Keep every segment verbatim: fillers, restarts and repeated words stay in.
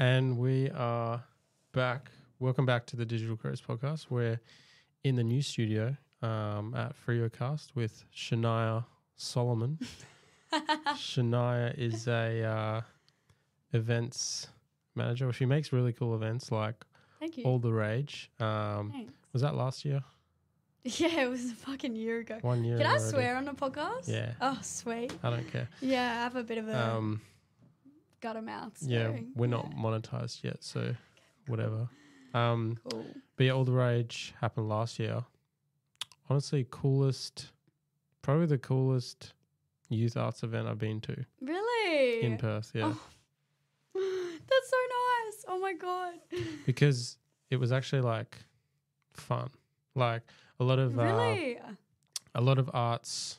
And we are back. Welcome back to the Digital Crows podcast. We're in the new studio um, at FreoCast with Shania Solomon. Shania is a uh, events manager. She makes really cool events like Thank you. All the Rage. Um, Thanks. was that last year? Yeah, it was a fucking year ago. One year Can I already. swear on the podcast? Yeah. Oh, sweet. I don't care. Yeah, I have a bit of a Um, gutter mouth. So, yeah, we're yeah. not monetized yet, so whatever. Um, Cool. But yeah, All the Rage happened last year. Honestly, coolest, probably the coolest youth arts event I've been to Really? in Perth, yeah. Oh. That's so nice. Oh my God. Because it was actually like fun. Like a lot of uh, Really? a lot of arts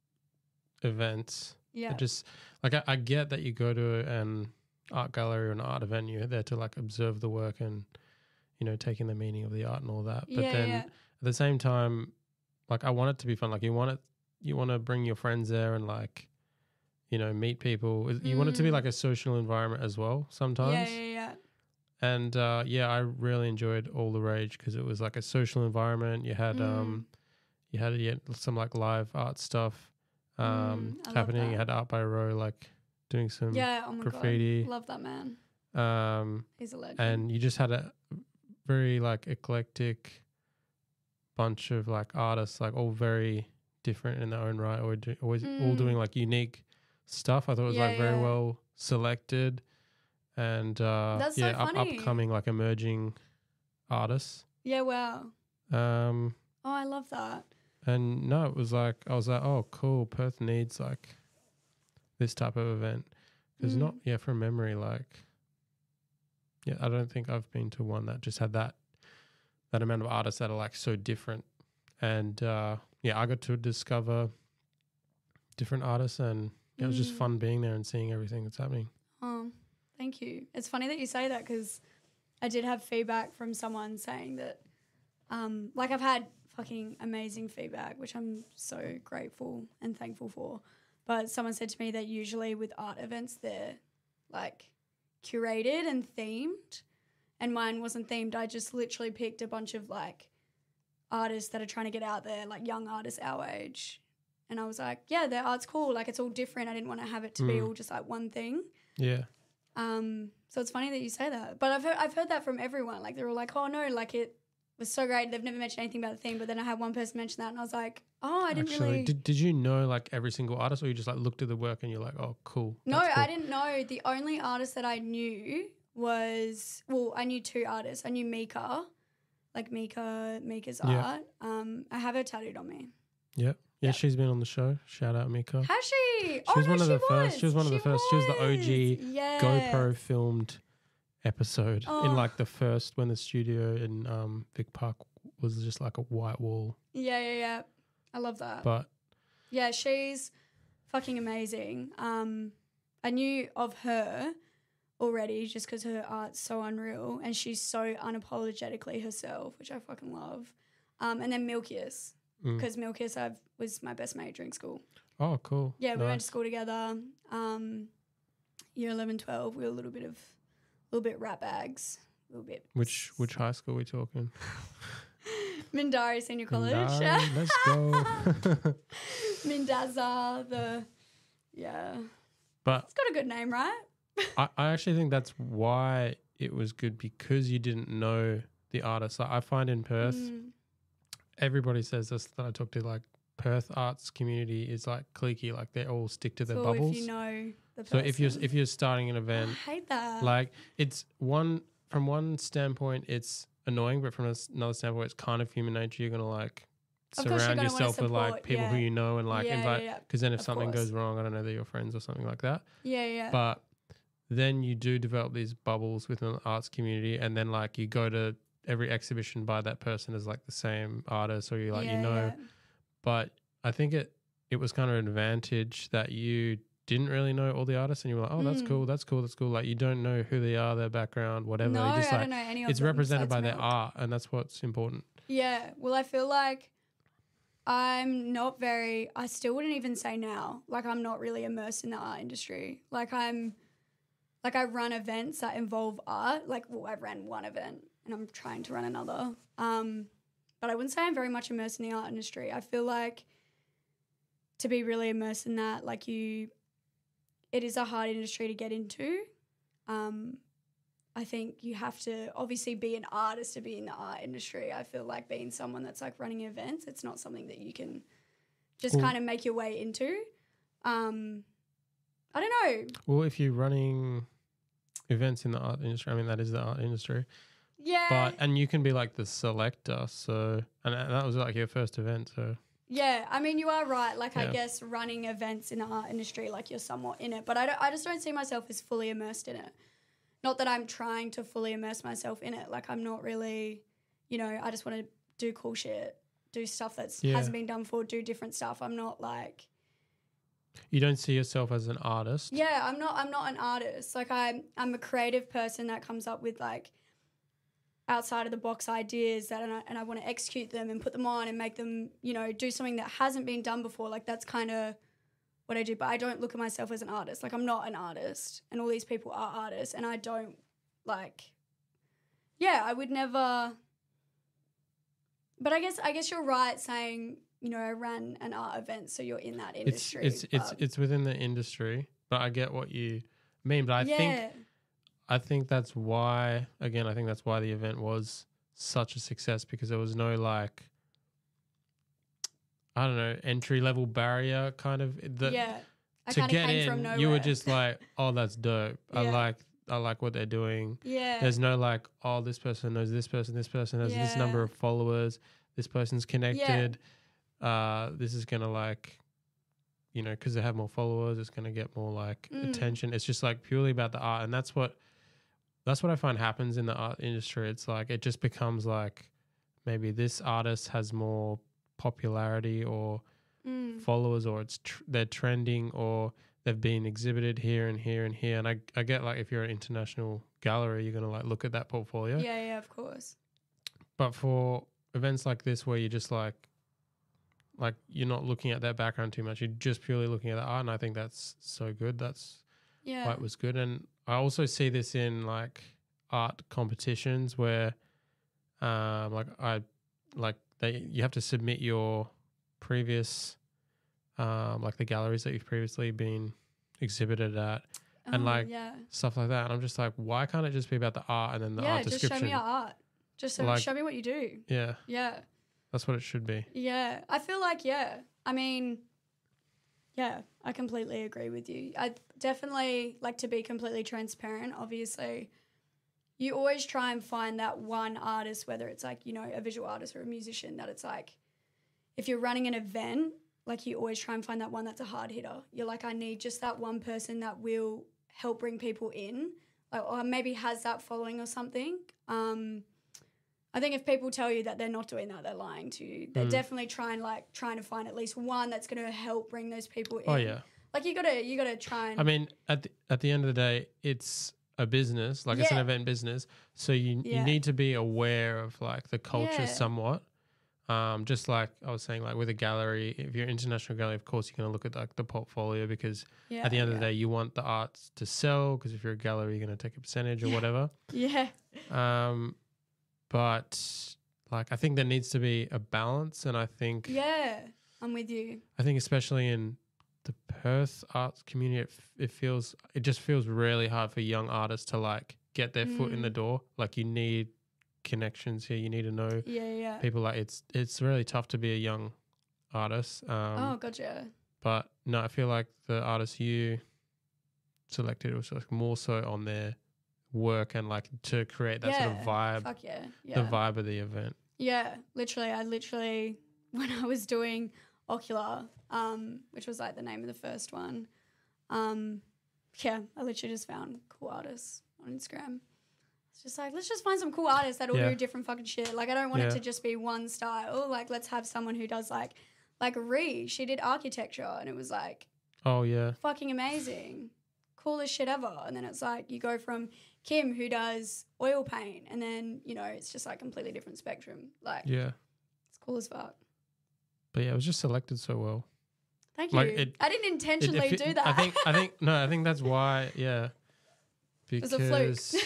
events. Yeah. It just like I, I get that you go to an art gallery or an art event, you're there to like observe the work and, you know, taking the meaning of the art and all that. But yeah, then yeah. at the same time, like I want it to be fun. Like you want it, you want to bring your friends there and like, you know, meet people. You want it to be Mm. like a social environment as well sometimes. Yeah, yeah, yeah. And uh, yeah, I really enjoyed All the Rage because it was like a social environment. You had Mm. um, you had yeah, some like live art stuff um, Mm, I love happening. You that. had Art by Row like doing some Yeah, oh my graffiti. God. Love that man. um, He's a legend. and you just had a very like eclectic bunch of like artists, like all very different in their own right, or do, always all Mm. doing like unique stuff. I thought it was Yeah, like very yeah. well selected, and uh, That's so yeah, up, funny. upcoming like emerging artists. yeah, wow. Um, Oh, I love that. and no, it was like I was like, oh, cool. Perth needs like this type of event because Mm. not yeah from memory like yeah I don't think I've been to one that just had that that amount of artists that are like so different, and uh, yeah, I got to discover different artists, and yeah, it was just Mm. fun being there and seeing everything that's happening. Oh, thank you. It's funny that you say that because I did have feedback from someone saying that, um, like I've had fucking amazing feedback, which I'm so grateful and thankful for. But someone said to me that usually with art events, they're like curated and themed, and mine wasn't themed. I just literally picked a bunch of like artists that are trying to get out there, like young artists our age. And I was like, yeah, their art's cool. Like it's all different. I didn't want to have it to be Mm. all just like one thing. Yeah, Um, so it's funny that you say that, but I've heard I've heard that from everyone. Like they're all like, "Oh no, like it was so great." They've never mentioned anything about the theme, but then I had one person mention that, and I was like, "Oh, I didn't actually, really." did did you know like every single artist, or you just like looked at the work and you're like, oh, cool? no, that's cool. I didn't know. The only artist that I knew was well, I knew two artists. I knew Mika, like Mika Mika's Yeah. art. Um, I have her tattooed on me. Yeah, yeah, Yeah. she's been on the show. Shout out Mika. Has she? Oh, She was no, one of she the first- she was one of the first- she was the O G was. Yeah. GoPro filmed episode Oh. in like the first when the studio in um Vic Park was just like a white wall. Yeah, yeah, yeah. I love that. But Yeah, she's fucking amazing. Um, I knew of her already just because her art's so unreal and she's so unapologetically herself, which I fucking love. Um, and then Milkius, mm. because Milkius I've, was my best mate during school. oh, cool. Yeah, we went Nice. to school together. Um, year eleven, twelve, we were a little bit of, a little bit rat bags, a little bit. Which which high school are we talking? Mindari Senior College. Mindari, let's go. Mindaza, the, yeah. But It's got a good name, right? I, I actually think that's why it was good because you didn't know the artist. Like I find in Perth, Mm. everybody says this that I talk to, like Perth arts community is like cliquey, like they all stick to their So bubbles. if you know the so person. if you're if you're starting an I event, hate that. like it's one from one standpoint it's annoying, but from s- another standpoint it's kind of human nature. You're gonna like Of course you're surround gonna wanna yourself with like support, people who yeah. you know and like Yeah, invite yeah, yeah. because then if Of something course. goes wrong, I don't know, they're your friends or something like that. yeah, yeah. But then you do develop these bubbles within the arts community, and then like you go to every exhibition by that person as like the same artist, or you like yeah, you know. yeah. But I think it it was kind of an advantage that you didn't really know all the artists, and you were like, oh, that's Mm. cool, that's cool, that's cool. Like you don't know who they are, their background, whatever. No, you just I like don't know any of it's them represented by besides their Milk. art, and that's what's important. Yeah, well, I feel like I'm not very, I still wouldn't even say now, like I'm not really immersed in the art industry. Like I'm, like I run events that involve art. Like, well, I ran one event and I'm trying to run another. Um, but I wouldn't say I'm very much immersed in the art industry. I feel like to be really immersed in that, like you, it is a hard industry to get into. Um, I think you have to obviously be an artist to be in the art industry. I feel like being someone that's like running events, it's not something that you can just Well, kind of make your way into. Um, I don't know. Well, if you're running events in the art industry, I mean, that is the art industry. Yeah. But, and you can be like the selector. So, and and that was like your first event. So, Yeah, I mean, you are right. Like, I Yeah. guess running events in the art industry, like you're somewhat in it. But I, don't, I just don't see myself as fully immersed in it. Not that I'm trying to fully immerse myself in it. Like, I'm not really, you know, I just want to do cool shit, do stuff that Yeah. hasn't been done before, do different stuff. I'm not like, you don't see yourself as an artist. yeah, I'm not, I'm not an artist. Like, I'm, I'm a creative person that comes up with like outside of the box ideas that, and I, and I want to execute them and put them on and make them, you know, do something that hasn't been done before. Like, that's kind of what I do, but I don't look at myself as an artist. Like, I'm not an artist, and all these people are artists, and I don't, like, yeah, I would never, but I guess, I guess you're right saying, you know, I ran an art event, so you're in that It's industry. it's it's but- it's within the industry, but I get what you mean. But I yeah, think I think that's why, again, I think that's why the event was such a success, because there was no like, I don't know, entry level barrier kind of. The, yeah. I to kind of get came in, from nowhere. you were just like, oh, that's dope. I Yeah. like I like what they're doing. yeah, There's no like, oh, this person knows this person, this person has this number Yeah. of followers, this person's connected. Uh, this is gonna like, you know, because they have more followers, it's gonna get more like Mm. attention. It's just like purely about the art, and that's what that's what I find happens in the art industry. It's like it just becomes like maybe this artist has more popularity or mm. followers, or it's tr- they're trending, or they've been exhibited here and here and here. And I I get like if you're an international gallery, you're gonna like look at that portfolio. yeah, yeah, of course. But for events like this, where you're just like, like you're not looking at that background too much, you're just purely looking at the art, and I think that's so good. That's Yeah, why it was good. And I also see this in like art competitions where, um, like I, like they you have to submit your previous, um, like the galleries that you've previously been exhibited at, and Oh, like yeah, stuff like that. And I'm just like, why can't it just be about the art and then the yeah. art Just description? show me your art. Just show, Like- show me what you do. Yeah, Yeah. that's what it should be. Yeah, I feel like, yeah. I mean, yeah, I completely agree with you. I definitely like to be completely transparent, obviously. You always try and find that one artist, whether it's like, you know, a visual artist or a musician, that it's like, if you're running an event, like you always try and find that one that's a hard hitter. You're like, I need just that one person that will help bring people in, like, or maybe has that following or something. Um, I think if people tell you that they're not doing that, they're lying to you. They're Mm. definitely trying like trying to find at least one that's going to help bring those people in. Oh yeah. Like you gotta you gotta try and I mean, at the, at the end of the day, it's a business, like it's an Yeah. event business. So you Yeah. you need to be aware of like the culture Yeah. somewhat. Um, just like I was saying, like with a gallery, if you're an international gallery, of course you're going to look at like the portfolio, because yeah, at the end of yeah. the day, you want the arts to sell. Because if you're a gallery, you're going to take a percentage or Yeah. whatever. Yeah. Um, but like I think there needs to be a balance, and I think Yeah. I'm with you. I think especially in the Perth arts community, it, f- it feels it just feels really hard for young artists to like get their foot in the Mm. door. Like you need connections here. You need to know Yeah, yeah. people. Like it's it's really tough to be a young artist. Um, oh, gotcha. But no, I feel like the artists you selected was like more so on their work and like to create that sort of Yeah. vibe, Fuck yeah. Yeah. the vibe of the event. Yeah, literally. I literally, when I was doing Ocular, um, which was like the name of the first one, um, yeah, I literally just found cool artists on Instagram. It's just like, let's just find some cool artists that all Yeah. do different fucking shit. Like, I don't want Yeah. it to just be one style. Like, let's have someone who does like, like Ree, she did architecture and it was like Oh yeah, fucking amazing. Coolest shit ever. And then it's like, you go from Kim who does oil paint and then, you know, it's just like completely different spectrum. Like, yeah. it's cool as fuck. But yeah, it was just selected so well. Thank you. Like, it- I didn't It- intentionally it fe- do that. I think I think no, I think that's why. Yeah, It was a fluke. Because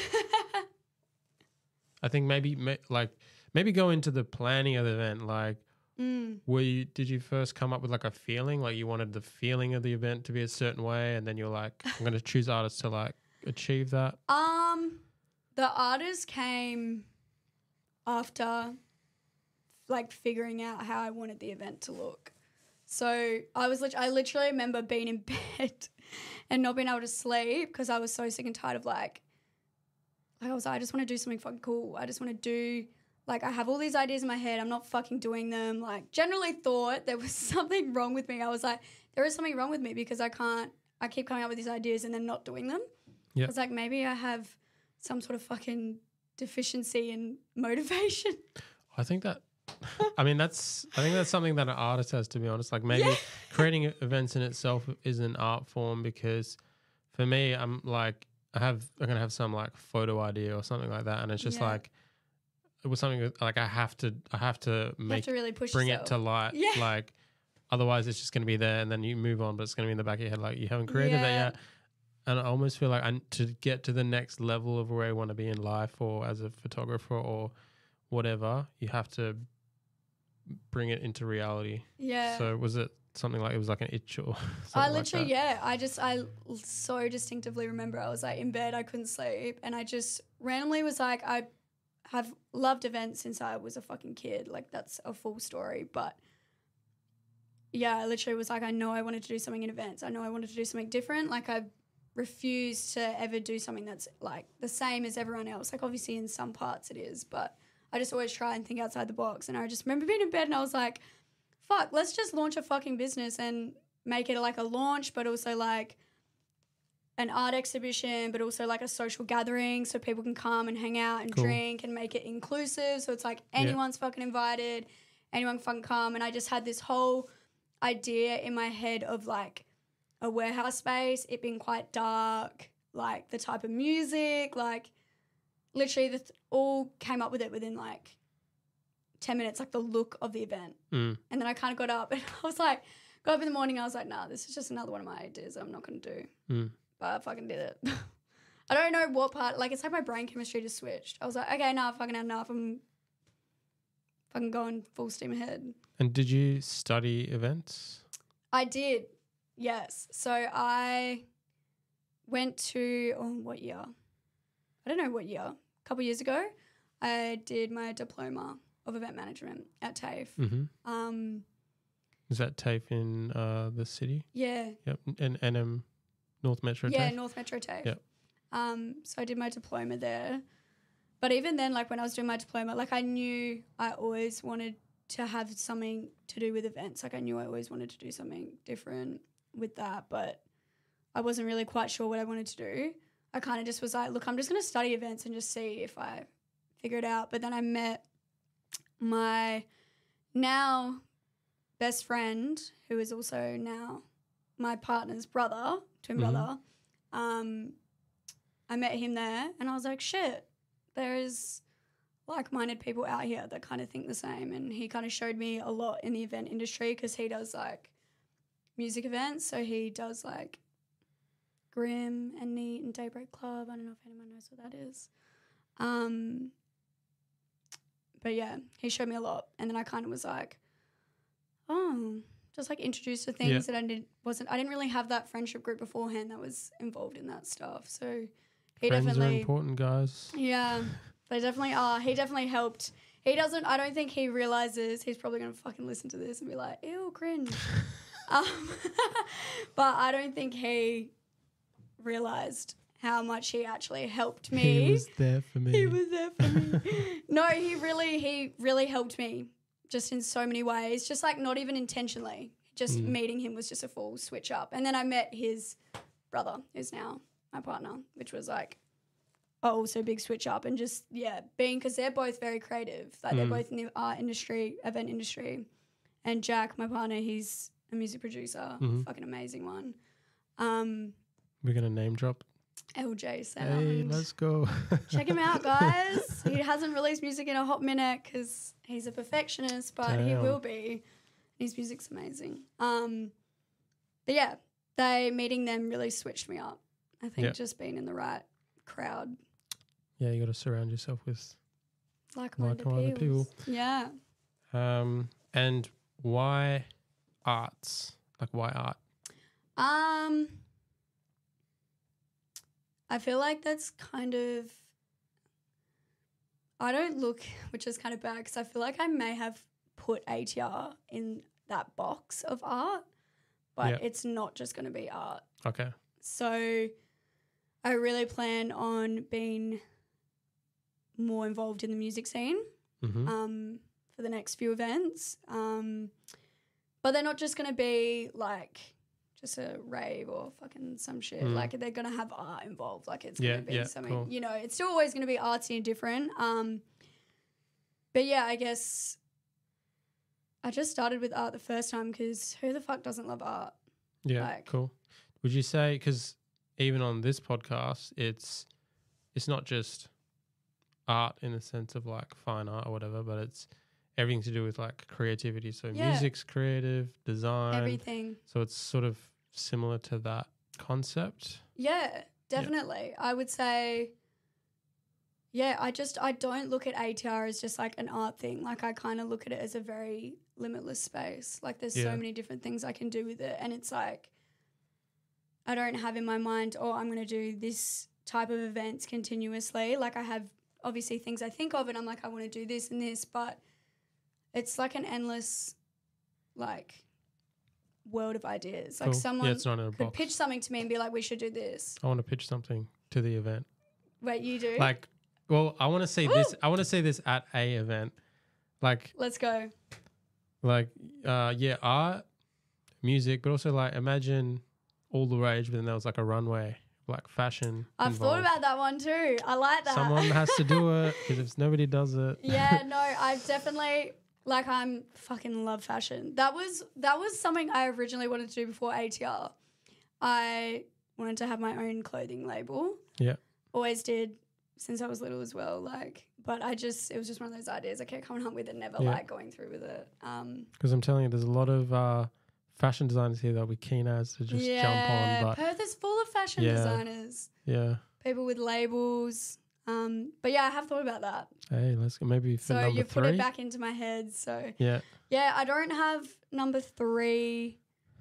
I think maybe ma- like maybe go into the planning of the event. Like, Mm. were you, did you first come up with like a feeling, like you wanted the feeling of the event to be a certain way, and then you're like, I'm going to choose artists to like achieve that? Um, the artist came after like figuring out how I wanted the event to look. So I was lit- I literally remember being in bed and not being able to sleep because I was so sick and tired of like, like I was like, I just want to do something fucking cool. I just want to do, like, I have all these ideas in my head. I'm not fucking doing them. Like, generally thought there was something wrong with me. I was like, there is something wrong with me because I can't, I keep coming up with these ideas and then not doing them. Yeah. I was like, maybe I have some sort of fucking deficiency in motivation. I think that, I mean, that's, I think that's something that an artist has, to be honest. Like maybe Yeah. creating events in itself is an art form, because for me, I'm like, I have, I'm going to have some like photo idea or something like that. And it's just Yeah. like, it was something that, like I have to, I have to You have make, to really push bring yourself. it to light. Yeah. Like otherwise it's just going to be there and then you move on, but it's going to be in the back of your head. Like you haven't created that Yeah. yet. And I almost feel like I, to get to the next level of where I want to be in life or as a photographer or whatever, you have to bring it into reality. Yeah. So was it something like, it was like an itch or something I like literally, that? yeah, I just, I l- so distinctively remember I was like in bed, I couldn't sleep. And I just randomly was like, I have loved events since I was a fucking kid. Like that's a full story. But yeah, I literally was like, I know I wanted to do something in events. I know I wanted to do something different. Like I refused to ever do something that's like the same as everyone else. Like obviously in some parts it is, but I just always try and think outside the box. And I just remember being in bed and I was like, fuck, let's just launch a fucking business and make it like a launch, but also like an art exhibition, but also like a social gathering so people can come and hang out and Cool. drink and make it inclusive. So it's like Yeah. anyone's fucking invited, anyone can fucking come. And I just had this whole idea in my head of like a warehouse space, it being quite dark, like the type of music, like literally the th- all came up with it within like ten minutes, like the look of the event. Mm. And then I kind of got up and I was like, got up in the morning, I was like, nah, this is just another one of my ideas I'm not going to do. Mm. But I fucking did it. I don't know what part, like it's like my brain chemistry just switched. I was like, okay, nah, I've fucking had enough. I'm fucking going full steam ahead. And did you study events? I did, yes. So I went to, oh, what year? I don't know what year. A couple years ago, I did my diploma of event management at TAFE. Mm-hmm. Um, Is that TAFE in uh, the city? yeah, Yep. And N M North Metro yeah, TAFE? North Metro TAFE. Yep. Um, so I did my diploma there. But even then, like when I was doing my diploma, like I knew I always wanted to have something to do with events. Like I knew I always wanted to do something different with that, but I wasn't really quite sure what I wanted to do. I kind of just was like, look, I'm just going to study events and just see if I figure it out. But then I met my now best friend, who is also now my partner's brother, twin Mhm. brother. Um, I met him there and I was like, shit, there is like-minded people out here that kind of think the same. And he kind of showed me a lot in the event industry because he does like music events. So he does like Grim and Neat and Daybreak Club. I don't know if anyone knows what that is. Um, but yeah, he showed me a lot. And then I kind of was like, oh, just like introduced to things Yeah. that I didn't, wasn't, I didn't really have that friendship group beforehand that was involved in that stuff. So he Friends are definitely, important, guys. yeah, they definitely are. He definitely helped. He doesn't, I don't think he realizes, he's probably going to fucking listen to this and be like, ew, cringe. um, but I don't think he realized how much he actually helped me. He was there for me. He was there for me. No, he really, he really helped me just in so many ways. Just like not even intentionally. Just Mm. meeting him was just a full switch up. And then I met his brother, who's now my partner, which was like a also big switch up. And just, yeah, being, because they're both very creative. Like they're Mm. both in the art industry, event industry. And Jack, my partner, he's a music producer, Mhm. fucking amazing one. Um, We're going to name drop. L J Sound. Hey, let's go. Check him out, guys. He hasn't released music in a hot minute because he's a perfectionist, but he Damn. will be. His music's amazing. Um, but yeah, they meeting them really switched me up. I think Yeah. just being in the right crowd, Yeah, you got to surround yourself with like-minded, like-minded people. people. Yeah. Um, and why arts? Like, why art? Um, I feel like that's kind of. I don't look, which is kind of bad because I feel like I may have put A T R in that box of art, but Yep. it's not just going to be art. Okay. So I really plan on being more involved in the music scene Mm-hmm. um, for the next few events. Um, but they're not just going to be like just a rave or fucking some shit. Mm. Like they're going to have art involved. Like it's Yeah, going to be yeah, something, cool. you know, it's still always going to be artsy and different. Um, but yeah, I guess I just started with art the first time because who the fuck doesn't love art? Yeah, Like- cool. Would you say, because even on this podcast, it's it's not just art in the sense of like fine art or whatever, but it's everything to do with like creativity. So Yeah. music's creative, design. Everything. So it's sort of similar to that concept. Yeah, definitely. I would say, yeah, I just, I don't look at A T R as just like an art thing. Like I kind of look at it as a very limitless space. Like there's Yeah. so many different things I can do with it. And it's like, I don't have in my mind, oh, I'm going to do this type of events continuously. Like I have obviously things I think of and I'm like, I want to do this and this, but it's like an endless, like, world of ideas. Like Cool. someone yeah, it's not in a could box. pitch something to me and be like, we should do this. I want to pitch something to the event. Wait, you do? Like, well, I want to see Woo! this. I want to see this at a event. Like, Let's go. like, uh, yeah, art, music, but also like imagine all the rage, but then there was like a runway, like fashion. I've thought involved. about that one too. I like that. Someone has to do it because if nobody does it, Yeah, no, I've definitely like I'm fucking love fashion. That was that was something I originally wanted to do before A T R. I wanted to have my own clothing label. Yeah. Always did since I was little as well. Like, but I just it was just one of those ideas I kept coming up with and never Yeah. like going through with it. Um, because I'm telling you, there's a lot of uh, fashion designers here that'll be keen as to just yeah, jump on. But Perth is full of fashion Yeah. designers, yeah, people with labels. Um, but yeah, I have thought about that. hey, let's go maybe for So number you three. put it back into my head. So Yeah, yeah, I don't have number three.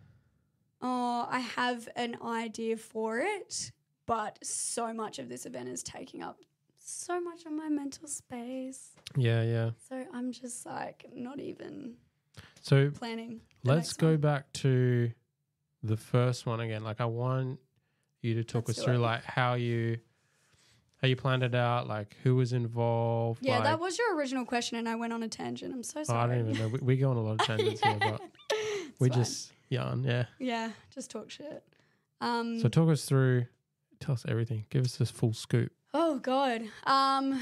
Oh, I have an idea for it, but so much of this event is taking up so much of my mental space. yeah, yeah. So I'm just like not even So planning. the let's next go one. back to the first one again. Like I want you to talk Let's us do through it. like how you how you planned it out, like who was involved. Yeah, like, that was your original question, and I went on a tangent. I'm so oh, sorry. I don't even know. We, we go on a lot of tangents Yeah. here, but It's we fine. just yarn. Yeah. yeah, just talk shit. Um, So talk us through. Tell us everything. Give us this full scoop. Oh God. Um.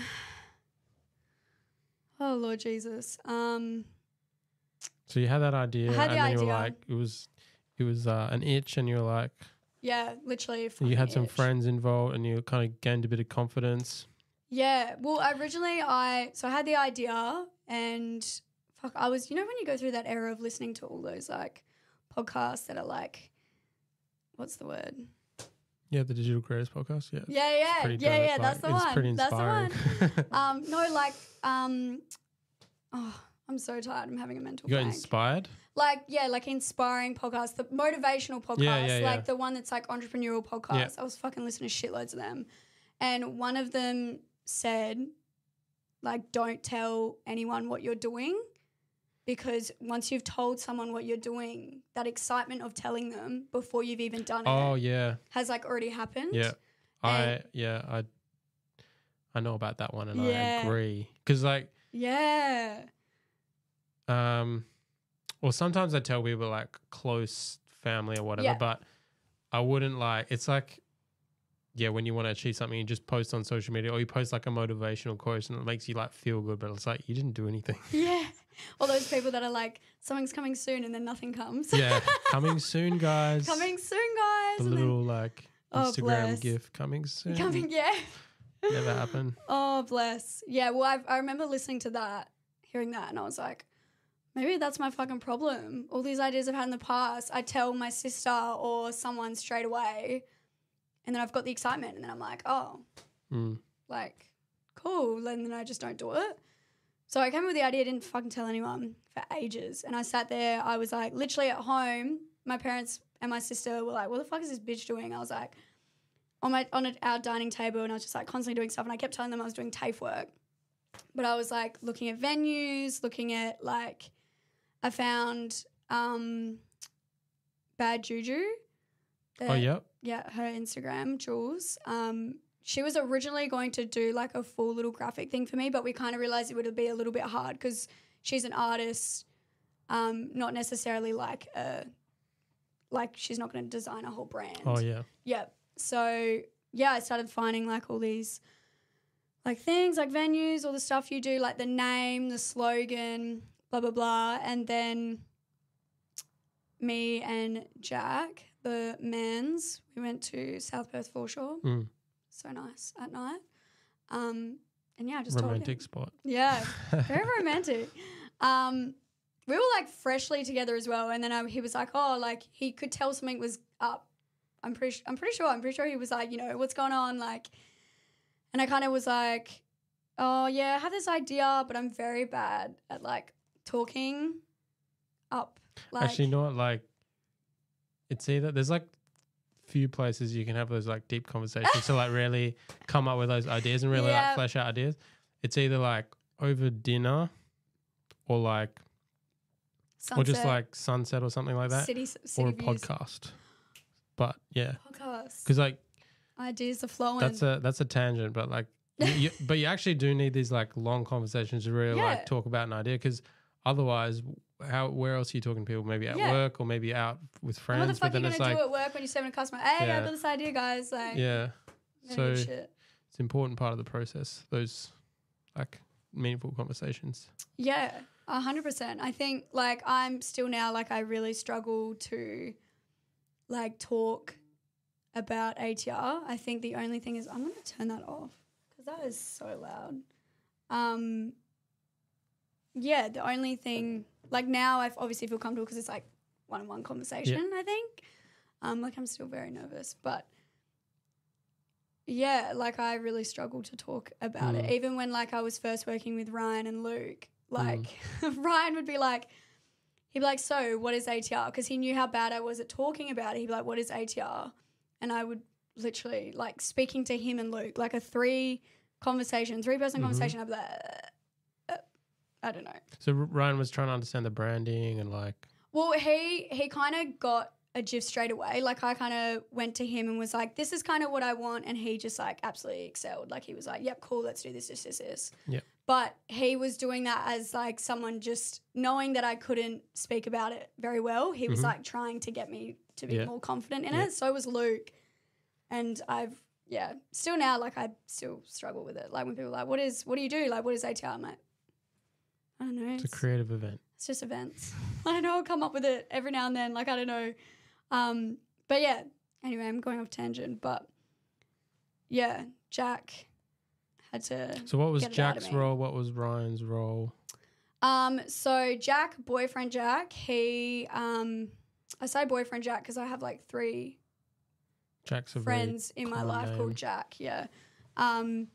Oh Lord Jesus. Um. So you had that idea, I had and the then you were idea. like, it was, it was uh, an itch, and you were like, Yeah, literally. a you fucking had some itch. friends involved, and you kind of gained a bit of confidence. Yeah. Well, originally I so I had the idea, and fuck, I was you know when you go through that era of listening to all those like podcasts that are like, what's the word? Yeah, the Digital Creators Podcast. Yeah. Yeah, yeah, Pretty yeah, dope. yeah. Like, That's the it's one. pretty That's the inspiring. one. Um, no, like, um, oh, I'm so tired. I'm having a mental you got blank. inspired? Like, yeah, like inspiring podcasts, the motivational podcasts, Yeah, yeah, like yeah. the one that's like entrepreneurial podcasts. I was fucking listening to shitloads of them. And one of them said, like, don't tell anyone what you're doing because once you've told someone what you're doing, that excitement of telling them before you've even done Oh it yeah, has like already happened. yeah. I And- yeah I I know about that one, and Yeah. I agree because like Yeah. um, well sometimes I tell people like close family or whatever, Yeah. but I wouldn't like. It's like yeah, when you want to achieve something, you just post on social media or you post like a motivational quote and it makes you like feel good, but it's like you didn't do anything. Yeah. All those people that are like, something's coming soon and then nothing comes. Yeah, coming soon, guys. Coming soon, guys. The and then- little like Oh, Instagram bless. gif coming soon. Coming, yeah. Never happened. Oh, bless. Yeah, well, I've, I remember listening to that, hearing that, and I was like, maybe that's my fucking problem. All these ideas I've had in the past, I tell my sister or someone straight away, and then I've got the excitement, and then I'm like, oh, Mm. Like, cool. And then I just don't do it. So I came up with the idea, didn't fucking tell anyone for ages. And I sat there, I was like, literally at home, my parents and my sister were like, what the fuck is this bitch doing? I was like, on my on a, our dining table, and I was just like constantly doing stuff. And I kept telling them I was doing TAFE work. But I was like looking at venues, looking at like, I found um, Bad Juju. Oh, yep. Yeah, her Instagram, Jules. Um, she was originally going to do like a full little graphic thing for me, but we kind of realized it would be a little bit hard because she's an artist, um, not necessarily like a, like she's not going to design a whole brand. Oh, yeah. Yeah. So, yeah, I started finding like all these like things like venues, all the stuff you do, like the name, the slogan, blah, blah, blah. And then me and Jack, the Mans, we went to South Perth Foreshore. Mm. So nice at night. Um, and yeah, I just Romantic told him. spot. Yeah, very romantic. Um, we were like freshly together as well. And then I, he was like, oh, like he could tell something was up. I'm pretty, I'm pretty sure. I'm pretty sure he was like, you know, what's going on? Like, and I kind of was like, oh yeah, I have this idea, but I'm very bad at like talking up. Like, Actually, you know what? Like, it's either there's like few places you can have those like deep conversations to like really come up with those ideas and really Yeah. like flesh out ideas. It's either like over dinner or like sunset, or just like sunset or something like that, city, city or a views. podcast. But yeah, Podcast. because like Ideas are flowing. that's a that's a tangent, but like you, you, but you actually do need these like long conversations to really Yeah. like talk about an idea, because otherwise, how where else are you talking to people? Maybe at Yeah. work or maybe out with And friends. what the fuck but are you then going it's to like do at work when you're serving a customer? Hey, I Yeah. got this idea, guys. Like, yeah, no so good shit. it's an important part of the process. Those like meaningful conversations. Yeah, a hundred percent. I think like I'm still now like I really struggle to like talk about A T R. I think the only thing is I'm going to turn that off because that is so loud. Um, yeah, the only thing like now I obviously feel comfortable because it's like one-on-one conversation. I think, um, like I'm still very nervous, but yeah, like I really struggle to talk about Mm. it. Even when like I was first working with Ryan and Luke, like Ryan would be like, he'd be like, so what is A T R? Because he knew how bad I was at talking about it. He'd be like, what is A T R? And I would literally like speaking to him and Luke, like a three conversation, three person Mhm. conversation. I'd be like, uh, uh, I don't know. So R- Ryan was trying to understand the branding and like Well, he he kind of got a gif straight away. Like I kind of went to him and was like, this is kind of what I want. And he just like absolutely excelled. Like he was like, yep, cool, let's do this, this, this, this. Yep. But he was doing that as like someone just knowing that I couldn't speak about it very well. He was Mhm. like trying to get me to be Yeah. more confident in Yeah. it. So was Luke. And I've, yeah, still now, like I still struggle with it. Like when people are like, what is, what do you do? Like, what is A T R? I'm like, I don't know. it's a creative event. It's just events. I don't know. I'll come up with it every now and then. Like, I don't know. Um, but yeah, anyway, I'm going off tangent. But yeah, Jack had to. So what was Get it out of Jack's me. role? What was Ryan's role? Um, so Jack, boyfriend Jack, he, um, I say boyfriend Jack because I have like three Jack's a friends in my common life name. called Jack. Yeah. Um,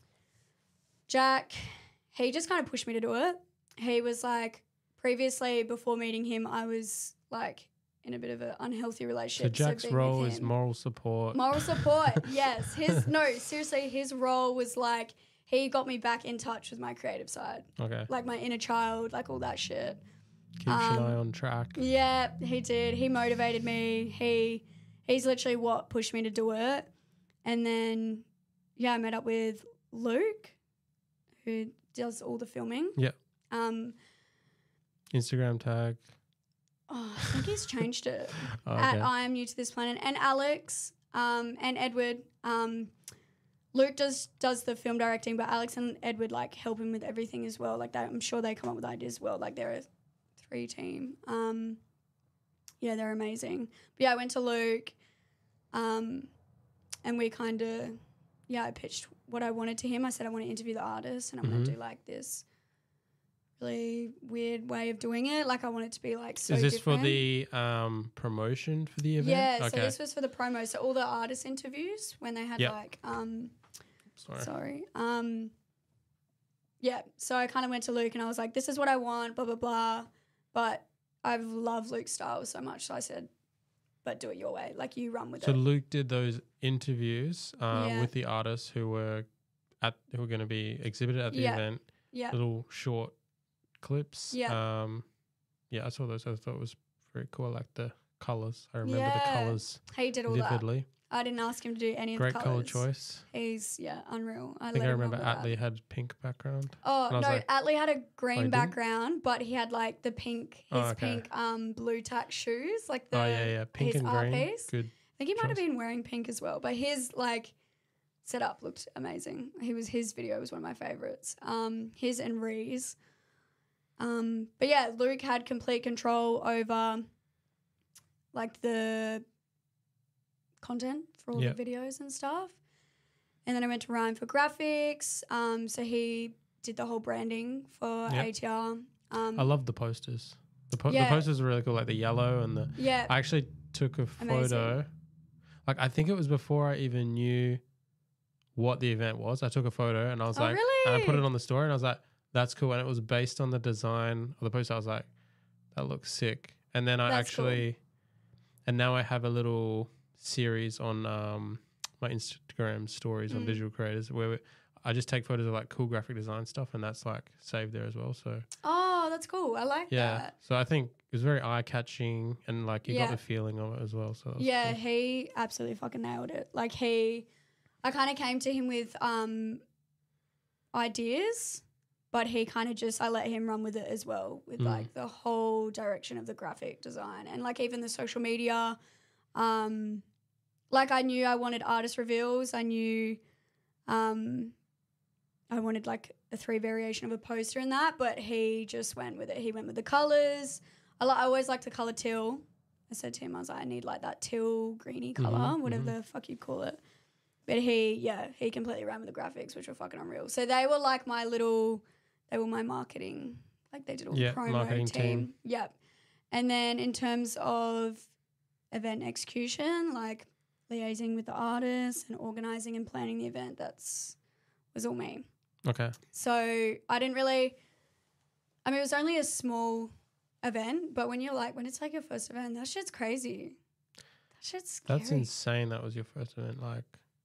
Jack, he just kind of pushed me to do it. He was like, previously before meeting him, I was like in a bit of an unhealthy So relationship. Jack's being with role is him- moral support. moral support. Yes. His, no, seriously, his role was like, he got me back in touch with my creative side, okay. like my inner child, like all that shit. Keep um, Shania on track. Yeah, he did. He motivated me. He he's literally what pushed me to do it. And then yeah, I met up with Luke, who does all the filming. Yeah. Um Instagram tag. oh, I think he's changed it. Oh, At okay. I am new to this planet. And Alex, um, and Edward. Um Luke does does the film directing, but Alex and Edward like help him with everything as well. Like they, I'm sure they come up with ideas as well. Like they're a three team. Um, yeah, they're amazing. But yeah, I went to Luke, um, and we kind of yeah, I pitched what I wanted to him. I said I want to interview the artist, and I want Mhm. to do like this really weird way of doing it. Like I want it to be like so. Is this different. for the um, promotion for the event? Yeah, Okay. so this was for the promo. So all the artist interviews when they had Yep. like um. Sorry. Sorry. Um, yeah, so I kind of went to Luke and I was like, this is what I want, blah, blah, blah. But I've loved Luke's style so much. So I said, but do it your way. Like, you run with So it. Luke did those interviews um, Yeah. with the artists who were at who were going to be exhibited at the Yeah. event. Yeah. Little short clips. Yeah. Um, yeah, I saw those. I thought it was very cool. I like the colors. I remember the Yeah. colors He did all vividly. that. I didn't ask him to do any Great of the color colours. choice. He's, yeah, unreal. I, I think let I him run remember with that. Atlee had pink background. Oh, And I no, was like- Atlee had a Oh, green he didn't? background, but he had like the pink, his Oh, okay. pink um blue tack shoes, like the oh yeah, yeah, pink his and art green. piece. Good. I think he might have choice. been wearing pink as well, but his like setup looked amazing. He was his video was one of my favorites. Um, his and Ree's. Um, but yeah, Luke had complete control over like the content for all Yep. the videos and stuff. And then I went to Ryan for graphics. Um, so he did the whole branding for Yep. A T R. Um, I love the posters. The, po- Yeah. the posters are really cool, like the yellow and the. yeah, I actually took a Amazing. photo. Like I think it was before I even knew what the event was. I took a photo and I was Oh, like, and I put it really? on the story and I was like, that's cool. And it was based on the design of the poster. I was like, that looks sick. And then I That's cool. actually, and now I have a little series on um, my Instagram stories on Mm. visual creators where we, I just take photos of like cool graphic design stuff and that's like saved there as well. So oh, that's cool. I like yeah, that. so I think it was very eye catching and like you Yeah. got the feeling of it as well. So that was Yeah, cool. he absolutely fucking nailed it. Like he, I kind of came to him with um ideas, but he kind of just I let him run with it as well with Mm. like the whole direction of the graphic design and like even the social media. Um, like I knew I wanted artist reveals. I knew, um, I wanted like a three variation of a poster and that, but he just went with it. He went with the colors. I, li- I always like the color teal. I said to him, I was like, I need like that teal greeny color, Mhm, whatever mhm. the fuck you call it. But he, yeah, he completely ran with the graphics, which were fucking unreal. So they were like my little, they were my marketing, like they did all Yeah, the promo marketing team. team. Yep. And then in terms of event execution, like liaising with the artists and organizing and planning the event, that's was all me. Okay. So I didn't really, I mean, it was only a small event, but when you're like, when it's like your first event, that shit's crazy. That shit's scary. That's insane. That was your first event. Like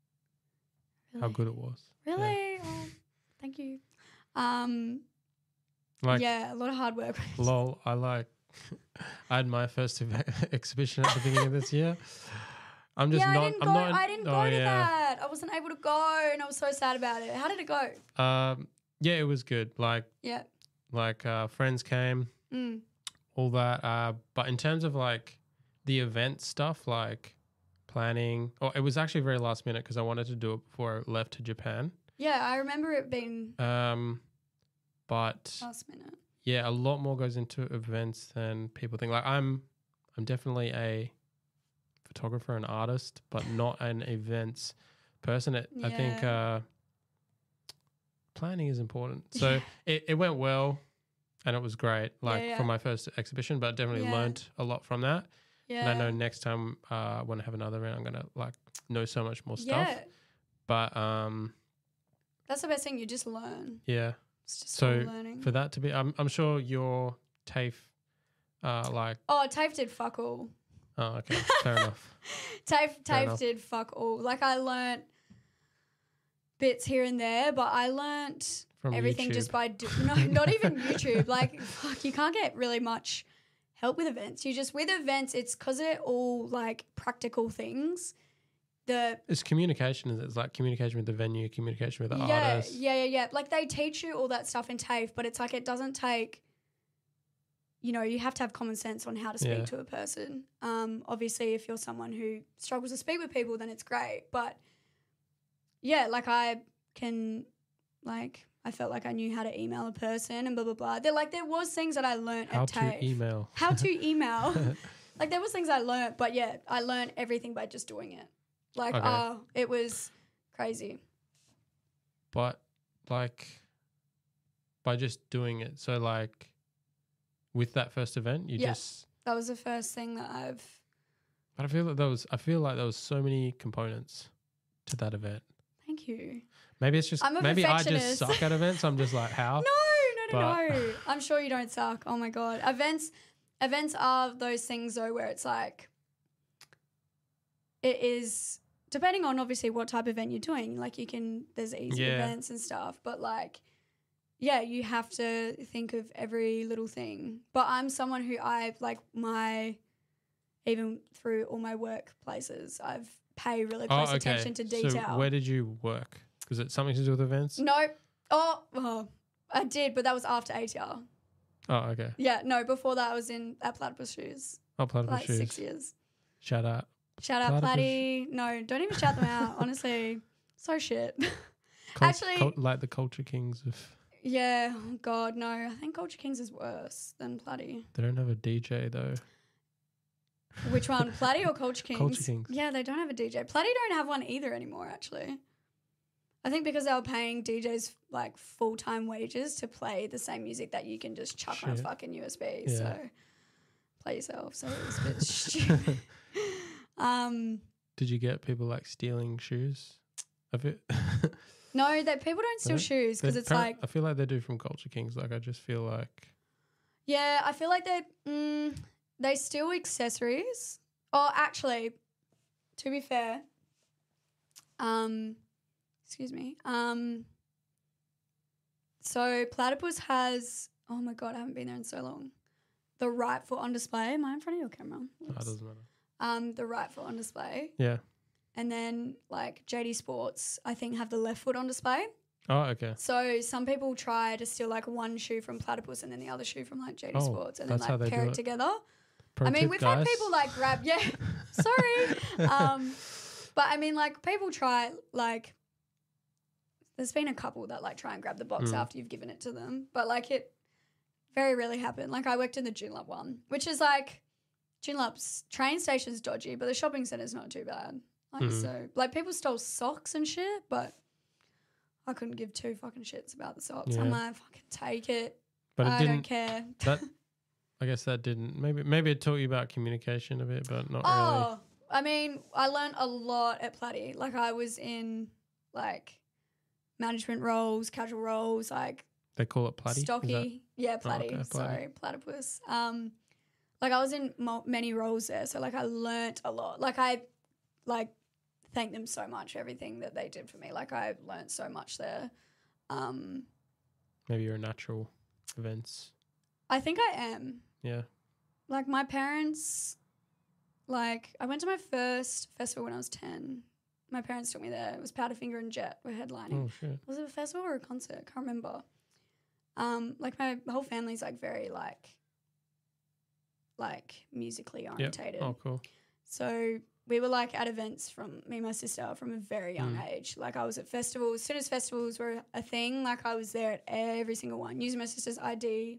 how Really? good it was. Really? Oh, thank you. Um, Like yeah, a lot of hard work. lol. I like. I had my first event exhibition at the beginning of this year. I'm just yeah, not. I didn't I'm go. not. I didn't oh, go to yeah. that. I wasn't able to go, and I was so sad about it. How did it go? Um. Yeah, it was good. Like Yeah. like uh, friends came, Mm. all that. Uh, but in terms of like the event stuff, like planning, or it was actually very last minute because I wanted to do it before I left to Japan. Yeah, I remember it being Um, but last minute. yeah, a lot more goes into events than people think. Like I'm, I'm definitely a photographer and artist, but not an events person. It, I think Yeah. uh, planning is important. So it, it went well, and it was great. Like yeah. for my first exhibition, but definitely Yeah. learned a lot from that. Yeah. And I know next time uh, when I have another event, I'm gonna like know so much more stuff. Yeah. But um, That's the best thing. You just learn. yeah. It's just So, all learning. For that to be, I'm I'm sure your TAFE, uh, like oh, TAFE did fuck all. oh okay, fair enough. TAFE, Fair TAFE enough. did fuck all. Like I learnt bits here and there, but I learnt From everything YouTube. just by do- no, not even YouTube. Like fuck, you can't get really much help with events. You just with events, it's because they're all like practical things. The It's communication. is It's like communication with the venue, communication with the yeah, artist. yeah, yeah, yeah. Like they teach you all that stuff in TAFE, but it's like it doesn't take. You know, you have to have common sense on how to speak Yeah. to a person. Um, obviously, if you're someone who struggles to speak with people, then it's great. But yeah, like I can, like I felt like I knew how to email a person and blah blah blah. They're like there was things that I learned How at to TAFE. email. How to email. Like there was things I learned, but yeah, I learned everything by just doing it. Like, Okay. oh, it was crazy. But like by just doing it. So like with that first event, you Yeah. just. That was the first thing that I've. But I feel like there was. I feel like there was so many components to that event. Thank you. Maybe it's just I'm a maybe I just perfectionist. suck at events. I'm just like, how? No, no, no, But- no. I'm sure you don't suck. Oh my god. Events events are those things though where it's like it is depending on obviously what type of event you're doing. Like you can there's easy Yeah. events and stuff, but like yeah, you have to think of every little thing. But I'm someone who I've like my even through all my workplaces, I've pay really close Oh, okay. attention to detail. So where did you work? Was it something to do with events? No. Oh, oh, I did, but that was after A T R. Oh, okay. Yeah, no, before that I was in at Platypus Shoes Oh, for Platypus like Shoes. six years. Shout out. Shout out Platypus. Platy. No, don't even shout them out, honestly. So shit. Cult- Actually- cult- like the Culture Kings of. Yeah, oh God, no. I think Culture Kings is worse than Platy. They don't have a D J though. Which one, Platy or Culture Kings? Culture Kings. Yeah, they don't have a D J. Platy don't have one either anymore, actually. I think because they were paying D Js like full time wages to play the same music that you can just chuck on a Shit. fucking U S B. Yeah. So play yourself. So it was a bit stupid. Um, Did you get people like stealing shoes of it? no, that people don't steal don't? shoes because They it's appar- like, I feel like they do from Culture Kings. Like I just feel like yeah, I feel like they mm, they steal accessories. Oh, actually, to be fair, um, excuse me, um, so Platypus has. Oh my god, I haven't been there in so long. The right foot on display. Am I in front of your camera? oh, it Oops. doesn't matter. Um, the right foot on display, Yeah. and then like J D Sports, I think have the left foot on display. Oh, okay. So some people try to steal like one shoe from Platypus and then the other shoe from like J D Oh, Sports and then that's how like they pair do it it. together. Pro I mean, tip, we've guys. had people like grab, yeah, sorry. Um, but I mean, like people try, like, there's been a couple that like try and grab the box Mm. after you've given it to them, but like it very rarely happened. Like I worked in the Joondalup one, which is like, Joondalup's train station's dodgy, but the shopping centre's not too bad. Like, Mm. so, like people stole socks and shit, but I couldn't give two fucking shits about the socks. I'm Yeah. like, fucking take it. But it I didn't. don't care. That I guess that didn't. Maybe maybe it taught you about communication a bit, but not Oh, I mean, I learned a lot at Platy. Like, I was in like management roles, casual roles, like really. They call it platty. Is stocky. that- Yeah, Oh, Platy. okay, Platy. Sorry, platypus. Um, like I was in mo- many roles there, so like I learnt a lot. Like I, like, thank them so much for everything that they did for me. Like I learnt so much there. Um, Maybe you're a natural events. I think I am. Yeah. Like my parents, like I went to my first festival when I was ten. My parents took me there. It was Powderfinger and Jet were headlining. Oh shit. Was it a festival or a concert? I can't remember. Um, like my whole family's like very like, like musically orientated. Oh cool. So we were like at events from me and my sister from a very young Mm. age. Like I was at festivals. As soon as festivals were a thing, like I was there at every single one, using my sister's I D.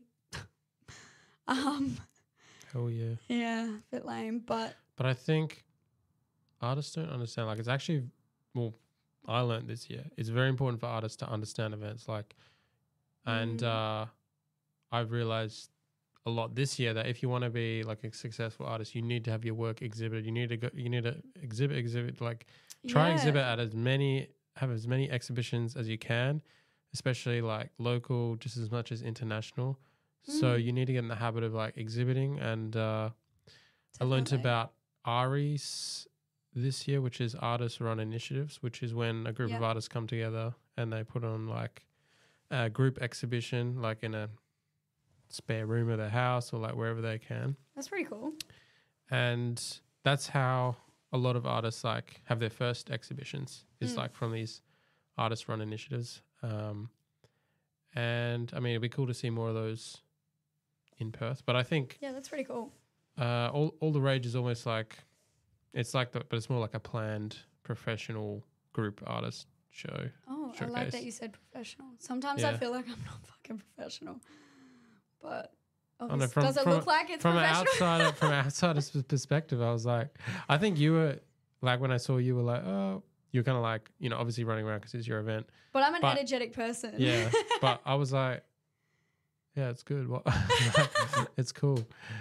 um, Hell yeah. yeah, a bit lame, but But I think artists don't understand. Like it's actually, well, I learned this year. It's very important for artists to understand events. Like, and Mm. uh, I've realized a lot this year that if you want to be like a successful artist, you need to have your work exhibited. You need to go. You need to exhibit, exhibit. Like try and yeah. exhibit at as many, have as many exhibitions as you can, especially like local, just as much as international. So Mm. you need to get in the habit of like exhibiting. And uh, I learned Definitely. about ARIS this year, which is Artists Run Initiatives, which is when a group of Yeah. artists come together and they put on like a group exhibition, like in a spare room of their house or like wherever they can. That's pretty cool. And that's how a lot of artists like have their first exhibitions is Mm. like from these artist run initiatives. Um, and I mean, it'd be cool to see more of those in Perth, but I think Yeah, that's pretty cool. uh, all all the rage is almost like it's like the, but it's more like a planned professional group artist show. Oh, I like Showcase. that you said professional. Sometimes I Yeah. feel like I'm not fucking professional, but know, obvious- from- does it from- look like it's From an professional? outsider, from an outsider's perspective, I was like, I think you were like when I saw you were like, oh, you're kind of like you know obviously running around because it's your event. But I'm an But- energetic person. Yeah, but I was like, yeah, it's good. What? It's cool.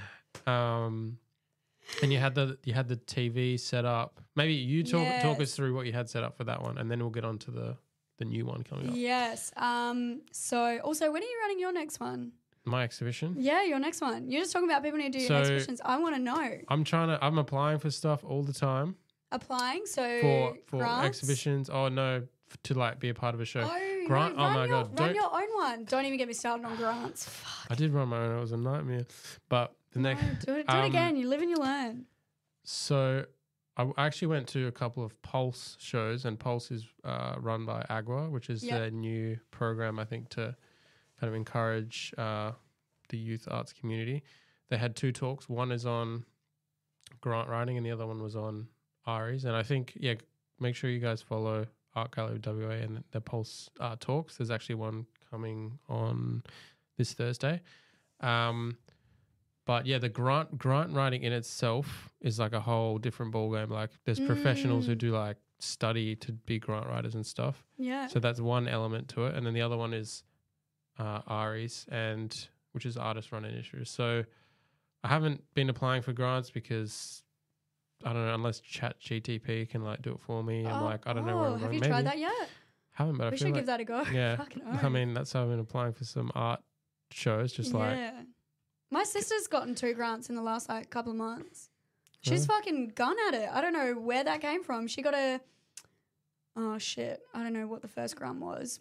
Um, and you had the you had the T V set up. Maybe you talk talk us Yes. through what you had set up for that one, and then we'll get on to the the new one coming up. Yes. Um. So also, when are you running your next one? My exhibition. Yeah, your next one. You're just talking about people who do So- exhibitions. I want to know. I'm trying to. I'm applying for stuff all the time Applying. So for for grants? exhibitions. Oh no, f- to like be a part of a show. Oh, Grant- no, oh run my your, God, Run don't- your own one. Don't even get me started on grants. Fuck. I did run my own. It was a nightmare. But the No, next. do it, do um, it again. You live and you learn. So I w- actually went to a couple of Pulse shows, and Pulse is uh, run by Agua, which is Yep. their new program, I think, to kind of encourage uh, the youth arts community. They had two talks. One is on grant writing, and the other one was on ARIs. And I think, yeah, make sure you guys follow Art Gallery W A and the Pulse uh, talks. There's actually one coming on this Thursday. Um, But yeah, the grant grant writing in itself is like a whole different ballgame. Like there's professionals who Mm. do like study to be grant writers and stuff. Yeah. So that's one element to it. And then the other one is uh, ARIs, and which is artist run initiatives. So I haven't been applying for grants because I don't know, unless Chat G T P can like do it for me. I'm Oh, like, I don't know where oh, I'm have going. you Maybe. tried that yet? Haven't, but I We feel should like, give that a go. yeah. Fucking I oath. mean, that's how I've been applying for some art shows, just like, yeah. My sister's gotten two grants in the last like couple of months. She's Really? fucking gone at it. I don't know where that came from. She got a oh shit. I don't know what the first grant was.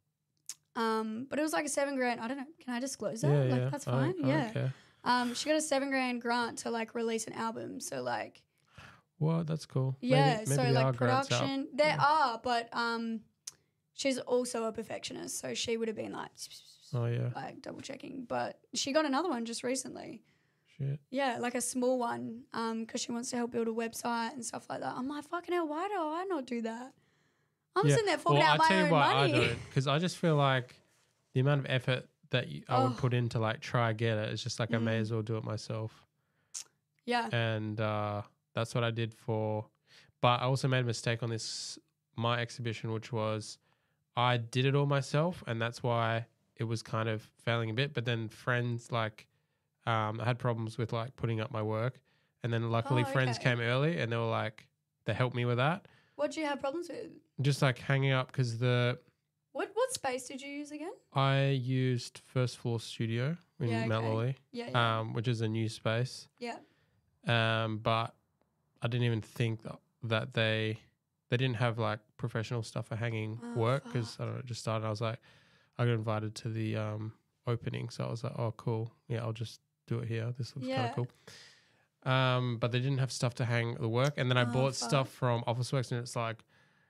Um, but it was like a seven grand. I don't know. Can I disclose that? yeah, like yeah. that's I- fine. I yeah. don't care. Um, she got a seven grand grant to like release an album. So like What? That's cool. yeah, maybe, so maybe there are like grants out. production. There Yeah. are, but um she's also a perfectionist, so she would have been like Oh yeah, like double checking. But she got another one just recently. shit. Yeah, like a small one, um, because she wants to help build a website and stuff like that. I'm like, fucking hell, why do I not do that? I'm Yeah. sitting there forking well, out I my tell you own why money. I don't, because I just feel like the amount of effort that you, I Oh. would put in to like try get it, it's just like I may Mm. as well do it myself. Yeah, And uh, that's what I did for. But I also made a mistake on this my exhibition, which was I did it all myself, and that's why it was kind of failing a bit. But then friends like um, I had problems with like putting up my work, and then luckily Oh, friends okay. came early, and they were like they helped me with that. what do you have problems with? Just like hanging up because the What what space did you use again? I used First Floor Studio in Yeah, Mount okay. Lawley, Yeah, yeah, um, which is a new space. yeah. Um, but I didn't even think that, that they they didn't have like professional stuff for hanging Oh, work because fuck. I don't know, it just started. I was like, I got invited to the um, opening, so I was like, oh, cool, yeah, I'll just do it here. This looks kind Yeah. of cool. Um, but they didn't have stuff to hang the work, and then I Oh, bought fuck. stuff from Officeworks, and it's like,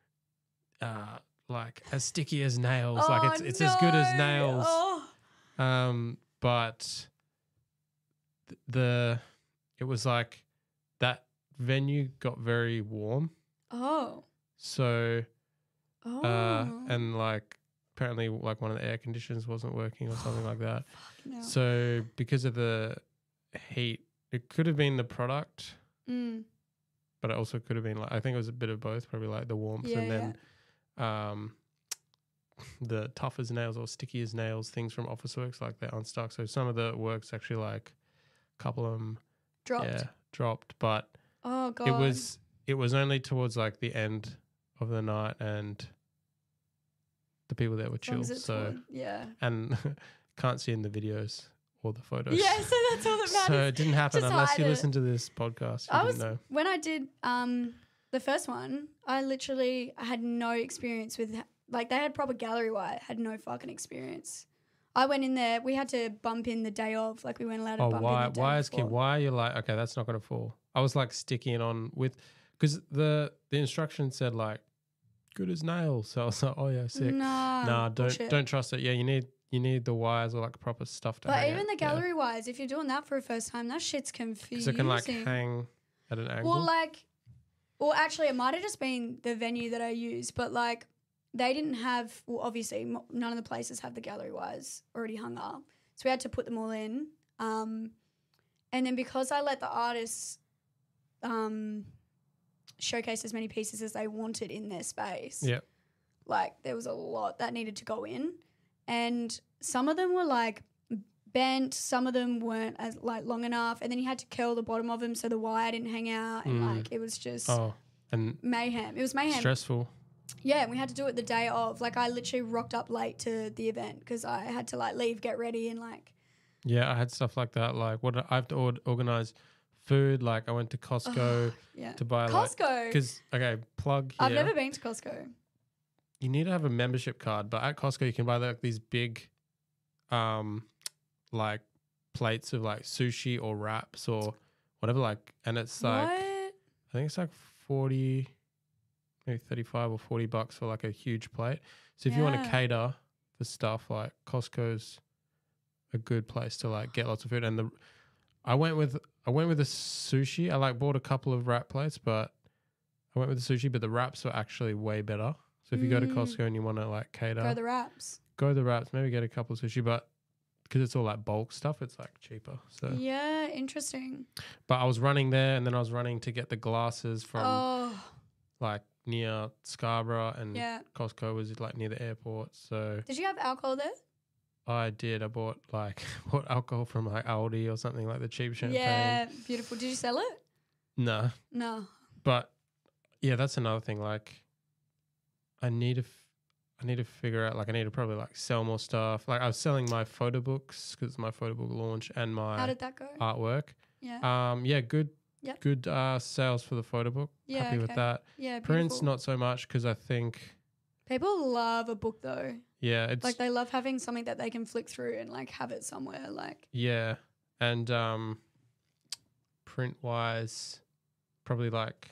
uh, like as sticky as nails. like it's Oh, it's as good as no. nails. Oh. Um, but th- the it was like that venue got very warm, Oh. so Oh. uh, and like apparently like one of the air conditioners wasn't working or something like that. No. So because of the heat, it could have been the product, Mm. but it also could have been like I think it was a bit of both, probably like the warmth Yeah, and then um the tough as nails or sticky as nails things from Officeworks, like they're unstuck. So some of the works actually like a couple of them Dropped. yeah dropped, but Oh god. it was it was only towards like the end of the night, and the people there were As long chill. as it's So wood. yeah. and can't see in the videos or the photos. Yeah, so that's all that matters. So it didn't happen Just unless hide you it. listen to this podcast. You I didn't was know. when I did um the first one, I literally had no experience with like they had proper gallery wire, had no fucking experience. I went in there, we had to bump in the day of, like we weren't allowed to Oh, bump why? in the day Why is kid? before. Why are you like? Okay, that's not gonna fall. I was like sticking it on with, because the the instructions said like, good as nails. So I was like, oh yeah, sick. No, Nah, don't bullshit. don't trust it. Yeah, you need you need the wires or like proper stuff to. But hang even it. the gallery wires, if you're doing that for a first time, that shit's confusing. because it can like hang at an angle. Well, like, well, actually, it might have just been the venue that I used, but like, they didn't have. Well, obviously, m- none of the places have the gallery wires already hung up, so we had to put them all in. Um, and then because I let the artists, um, showcase as many pieces as they wanted in their space. yeah. Like there was a lot that needed to go in, and some of them were like bent, some of them weren't as like long enough, and then you had to curl the bottom of them so the wire didn't hang out, and Mm. like it was just Oh, and mayhem. It was mayhem. stressful. yeah, we had to do it the day of. Like I literally rocked up late to the event because I had to like leave, get ready, and like. Yeah, I had stuff like that. Like what I have to or- organize food. Like I went to Costco Oh, yeah. to buy Costco. Because okay, plug here. I've never been to Costco. You need to have a membership card, but at Costco you can buy like these big, um, like plates of like sushi or wraps or whatever. Like, and it's like What? I think it's like forty, maybe thirty-five or forty bucks for like a huge plate. So if you want to Yeah. cater for stuff, like Costco's a good place to like get lots of food. And the I went with I went with the sushi. I like bought a couple of wrap plates, but I went with the sushi. But the wraps were actually way better. So if you go to Mm. Costco and you want to like cater, Go the wraps. go the wraps. Maybe get a couple of sushi, but because it's all like bulk stuff, it's like cheaper. So, Yeah, interesting. but I was running there, and then I was running to get the glasses from Oh, like near Scarborough, and yeah. Costco was like near the airport. So Did you have alcohol there? I did. I bought like bought alcohol from like Aldi or something, like the cheap champagne. Yeah, beautiful. Did you sell it? No, No. but yeah, that's another thing. Like, I need to, f- I need to figure out. Like, I need to probably like sell more stuff. Like, I was selling my photo books because it's my photo book launch and How my did that go? artwork. Yeah. Um, yeah, good, Yep. good uh, sales for the photo book. Yeah, Happy with okay. that. Yeah, Prints, beautiful. not so much because I think, People love a book though. yeah, it's Like they love having something that they can flick through and like have it somewhere. Like yeah, and um, print wise, probably like.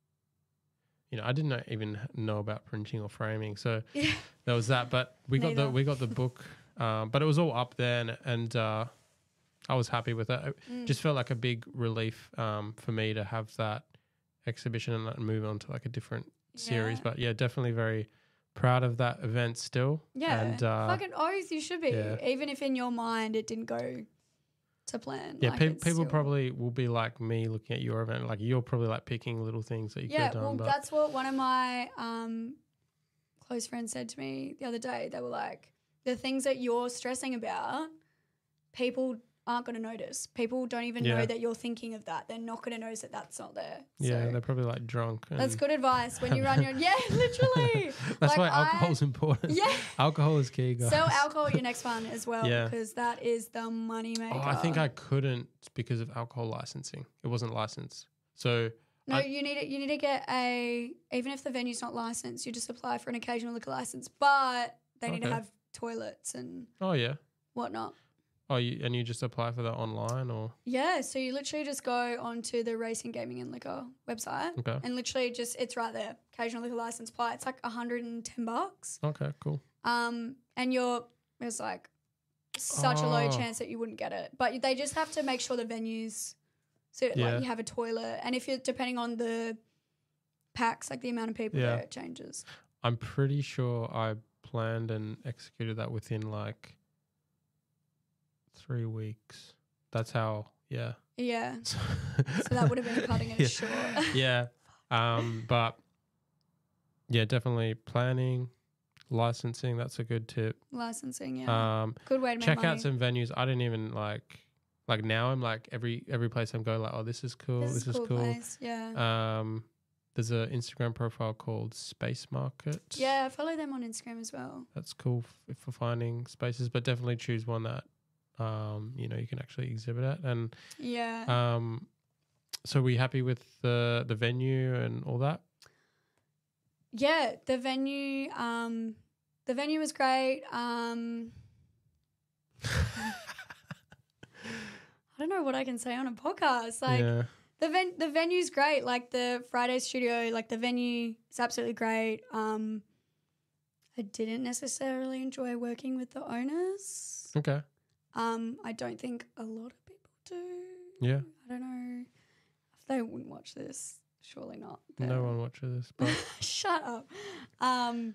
You know, I didn't know, even know about printing or framing, so yeah, there was that. But we got the Neither. we got the book, um, but it was all up there, and, and uh, I was happy with it. It Mm. just felt like a big relief um, for me to have that exhibition and then move on to like a different series. Yeah. But yeah, definitely very proud of that event still. yeah. and uh, Fucking oath, you should be. yeah. Even if in your mind it didn't go to plan. yeah, like pe- it's people still- probably will be like me looking at your event, like you're probably like picking little things that you Yeah, could have well, done. But that's what one of my um, close friends said to me the other day. They were like, the things that you're stressing about, people aren't going to notice. People don't even Yeah. know that you're thinking of that. They're not going to notice that that's not there. yeah, So they're probably like drunk. And that's good advice when you run your. Yeah, literally. That's Like, why I- alcohol's important. Yeah. Alcohol is key, guys. Sell alcohol at your next one as well Yeah. because that is the money maker. Oh, I think I couldn't because of alcohol licensing. It wasn't licensed. So No, I- you need to, you need to get a even if the venue's not licensed, you just apply for an occasional liquor license, but they need to Okay. have toilets and oh yeah. whatnot. Oh, you, and you just apply for that online or Yeah, so you literally just go onto the Racing, Gaming and Liquor website okay. and literally just it's right there. Occasional liquor license apply. It's like a hundred and ten bucks. Okay, cool. Um, and you're there's like such a low Oh. chance that you wouldn't get it, but they just have to make sure the venues so Yeah. like you have a toilet, and if you're depending on the packs, like the amount of people Yeah. there, it changes. I'm pretty sure I planned and executed that within like three weeks. That's how, yeah. Yeah, So, so that would have been cutting it yeah. short. Yeah. Um, but yeah, definitely planning, licensing. That's a good tip. Licensing, yeah, Um, good way to make check money. out some venues. I didn't even like, like now I'm like every every place I'm going like, oh, this is cool. This, This, is a is cool, cool. place. Yeah, Um, there's an Instagram profile called Space Market. yeah. I follow them on Instagram as well. That's cool f- for finding spaces, but definitely choose one that, um, you know, you can actually exhibit at. And Yeah, um, so we happy with the the venue and all that? yeah. The venue, um, the venue was great. Um, I don't know what I can say on a podcast. Like yeah, the ven- the venue's great. Like the Friday studio, like the venue is absolutely great. Um, I didn't necessarily enjoy working with the owners. okay, Um, I don't think a lot of people do. yeah. I don't know if they wouldn't watch this. Surely not. No They're- one watches this, but Shut up. Um,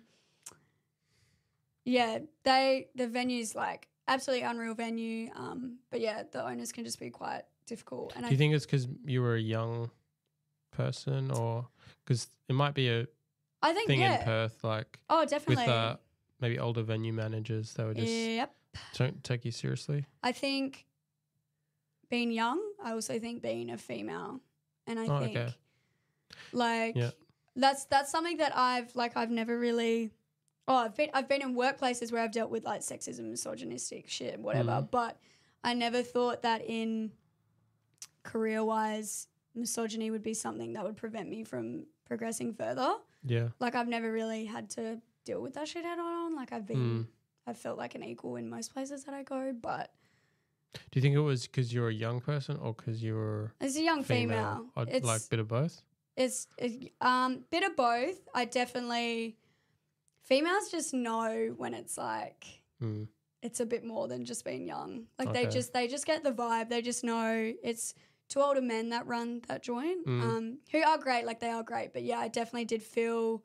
yeah, they the venue's like absolutely unreal venue. Um, but yeah, the owners can just be quite difficult. And do I you think it's because you were a young person, or because it might be a I think thing yeah. in Perth, like Oh, with definitely. uh, maybe older venue managers, they would just Yep. don't take you seriously. I think being young, I also think being a female. And I Oh, think okay. like Yeah. that's that's something that I've like I've never really. Oh, I've been I've been in workplaces where I've dealt with like sexism, misogynistic shit, whatever. Mm. But I never thought that in career wise, misogyny would be something that would prevent me from progressing further. Yeah. Like I've never really had to deal with that shit head on. Like I've been, Mm. I've felt like an equal in most places that I go. But Do you think it was because you're a young person or because you're as a young female? female, Or it's like bit of both? it's it, um bit of both. I definitely females just know when it's like Mm. it's a bit more than just being young. Like they Okay. just they just get the vibe. They just know it's two older men that run that joint, Mm. um, who are great. Like they are great. But yeah, I definitely did feel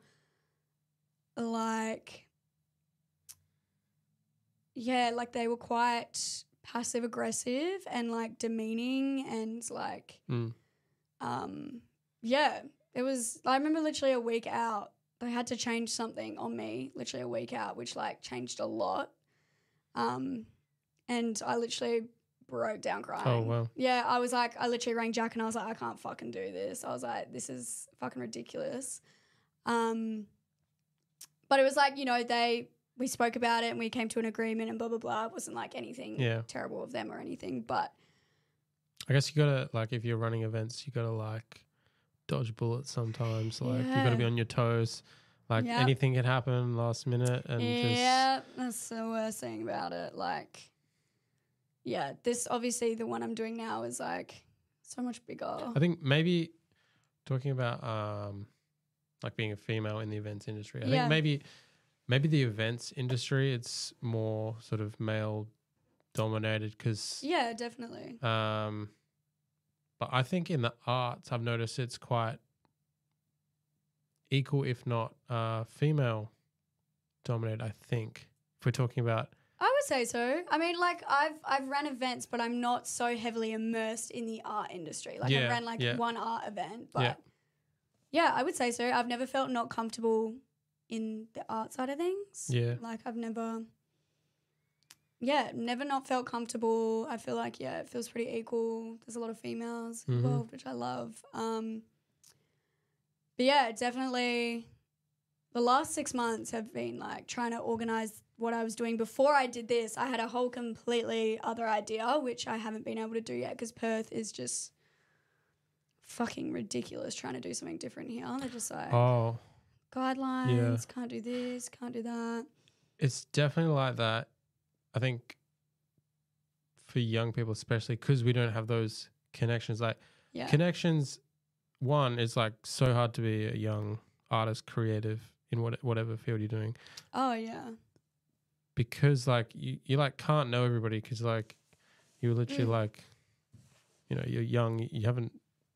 like yeah, like they were quite passive aggressive and like demeaning and like Mm. um yeah, it was I remember literally a week out they had to change something on me literally a week out, which like changed a lot. Um, and I literally broke down crying. Oh, wow. Yeah, I was like, I literally rang Jack and I was like, I can't fucking do this. I was like, this is fucking ridiculous. Um, but it was like, you know, they, we spoke about it and we came to an agreement and blah, blah, blah. It wasn't like anything Yeah. terrible of them or anything, but I guess you gotta, like, if you're running events, you gotta, like, dodge bullets sometimes. Like, you gotta be Yeah. on your toes. Like, Yep. anything can happen last minute and just. yeah, that's the worst thing about it. Like, yeah, this obviously the one I'm doing now is like so much bigger. I think maybe talking about, um, like, being a female in the events industry, I Yeah. think maybe, maybe the events industry, it's more sort of male dominated because. Yeah, definitely. Um, but I think in the arts, I've noticed it's quite equal, if not uh, female dominated, I think. If we're talking about. I would say so. I mean, like I've I've ran events, but I'm not so heavily immersed in the art industry. Like Yeah, I ran like yeah. one art event, but Yeah. yeah, I would say so. I've never felt not comfortable in the art side of things. Yeah. Like I've never, yeah, never not felt comfortable. I feel like, yeah, it feels pretty equal. There's a lot of females Mhm. involved, which I love. Um, but yeah, definitely the last six months have been like trying to organize what I was doing. Before I did this, I had a whole completely other idea, which I haven't been able to do yet because Perth is just fucking ridiculous trying to do something different here. They're just like Oh, guidelines, can't do this, can't do that. it's definitely like that. I think for young people, especially because we don't have those connections. Like, Yeah. connections, one, is like so hard to be a young artist, creative in what, whatever field you're doing. Oh, yeah. Because like you, you like can't know everybody because like you're literally Mm. like, you know, you're young, you haven't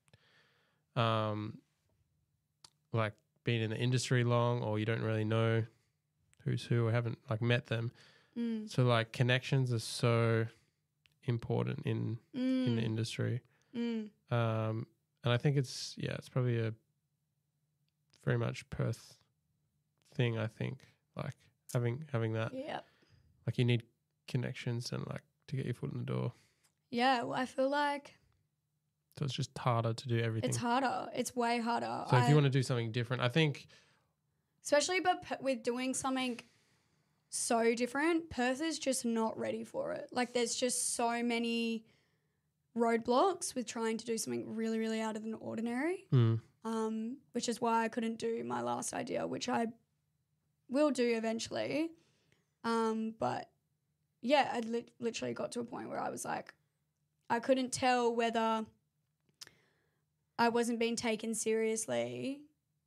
um like been in the industry long, or you don't really know who's who or haven't like met them. Mm. So like connections are so important in in the Mm. industry. Mm. Um and I think it's yeah, it's probably a very much Perth thing, I think. Like having having that. Yeah. Like you need connections and like to get your foot in the door. Yeah. Well, I feel like So it's just harder to do everything. it's harder. It's way harder. So if I- you want to do something different, I think especially but p- with doing something so different, Perth is just not ready for it. Like there's just so many roadblocks with trying to do something really, really out of the ordinary. mm, Um, which is why I couldn't do my last idea, which I will do eventually. Um, but yeah, I li- literally got to a point where I was like, I couldn't tell whether I wasn't being taken seriously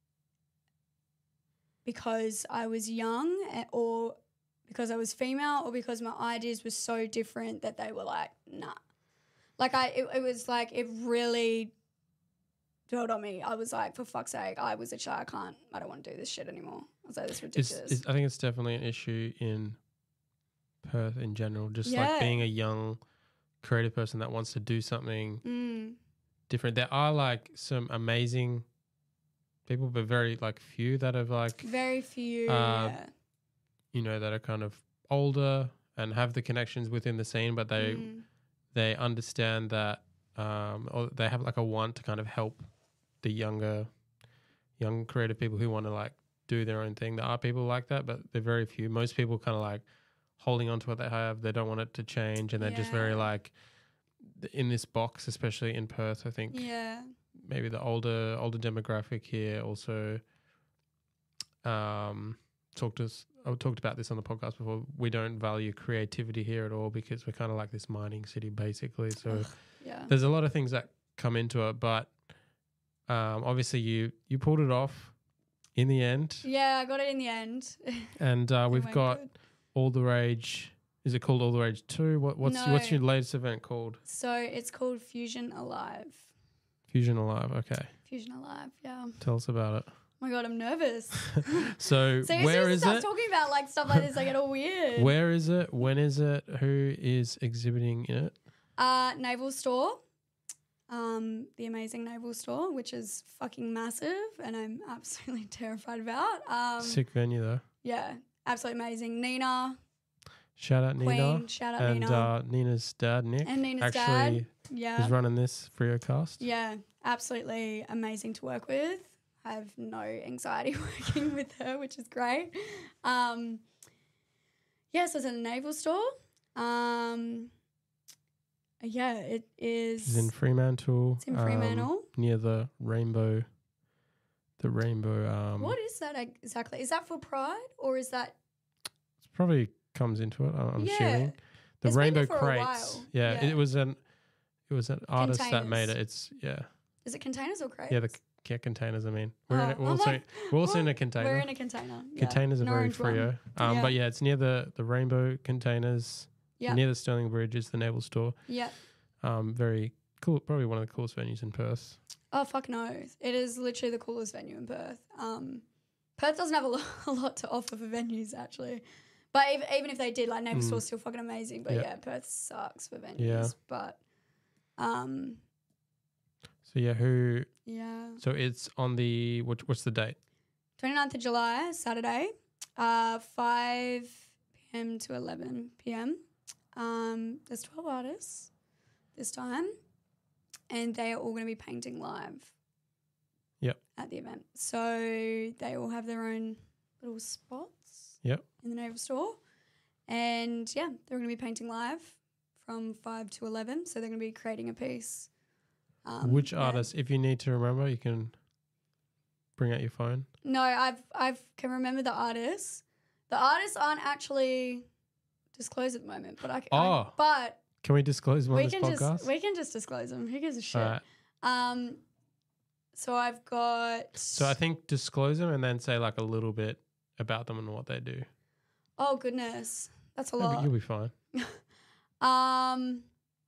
because I was young a- or because I was female or because my ideas were so different that they were like, nah. Like I, it, it was like, it really told on me. I was like, for fuck's sake, I was a child. I can't, I don't want to do this shit anymore. I was like, this is it's, ridiculous. it's I think it's definitely an issue in Perth in general. Just Yeah. like being a young creative person that wants to do something mm, different. There are like some amazing people, but very like few that have like very few. Uh, yeah. you know, that are kind of older and have the connections within the scene, but they Mm, they understand that um or they have like a want to kind of help the younger young creative people who want to like do their own thing. There are people like that, but they're very few. Most people kind of like holding on to what they have. They don't want it to change, and they're just very Yeah. like th- in this box, especially in Perth. I think Yeah. maybe the older older demographic here also um talked us I talked about this on the podcast before. We don't value creativity here at all because we're kind of like this mining city basically. So Ugh, yeah. there's a lot of things that come into it, but um obviously you you pulled it off in the end. Yeah, I got it in the end. And uh, It we've went got good. All the Rage. Is it called All the Rage two? What what's what's No. your latest event called? So it's called Fusion Alive. Fusion Alive. Okay. Fusion Alive, yeah. Oh Tell us about it. my god, I'm nervous. So So where as soon as is I start it? talking about like stuff like this, I get all weird. Where is it? When is it? Who is exhibiting in it? Uh, Naval Store, um, the amazing Naval Store, which is fucking massive, and I'm absolutely terrified about. Um, Sick venue though. yeah, absolutely amazing. Nina, Shout out Queen, Nina. shout out And Nina, uh, Nina's dad, Nick, and Nina's actually dad. Yeah, is running this FrioCast. yeah, absolutely amazing to work with. I have no anxiety working with her, which is great. Um, yeah, so it's in the Naval Store. Um, yeah, it is. It's in Fremantle. It's in um, Fremantle. near the Rainbow. The Rainbow. Um, What is that ex- exactly? Is that for Pride or is that? It probably comes into it. I- I'm Yeah. assuming the It's been Rainbow there for a Crates. while. Yeah, Yeah. it was an it was an artist that made Containers. it. It's yeah, Is it containers or crates? yeah. The c- yeah, containers. I mean, we're, in Oh, it, we're I'm also like, we're also in a what? container. We're in a container. Yeah. Containers are An very orange one. Frio. Um, Yeah. but yeah, it's near the the Rainbow Containers. Yeah. Near the Stirling Bridge is the Naval Store. Yeah. Um, very cool. Probably one of the coolest venues in Perth. Oh fuck no! It is literally the coolest venue in Perth. Um, Perth doesn't have a lot, a lot to offer for venues actually, but if, even if they did, like Naval Mm. Store's still fucking amazing. But Yeah. yeah, Perth sucks for venues. Yeah. But um, So yeah, who? yeah. So it's on the what, what's the date? twenty-ninth of July, Saturday, uh, five p.m. to eleven p.m. Um, there's twelve artists this time, and they are all going to be painting live. Yep. At the event. So they all have their own little spots. Yep. In the Naval Store. And yeah, they're going to be painting live from five to eleven. So they're going to be creating a piece. Um, Which yeah. artist? If you need to remember, you can bring out your phone. No, I've I've can remember the artists. The artists aren't actually disclosed at the moment, but I can. Oh. but Can we disclose them on we this can podcast? just we can just disclose them. Who gives a shit? All right. Um, so I've got. So I think disclose them and then say like a little bit about them and what they do. Oh goodness, that's a No, but lot. you'll be fine. Um, I'm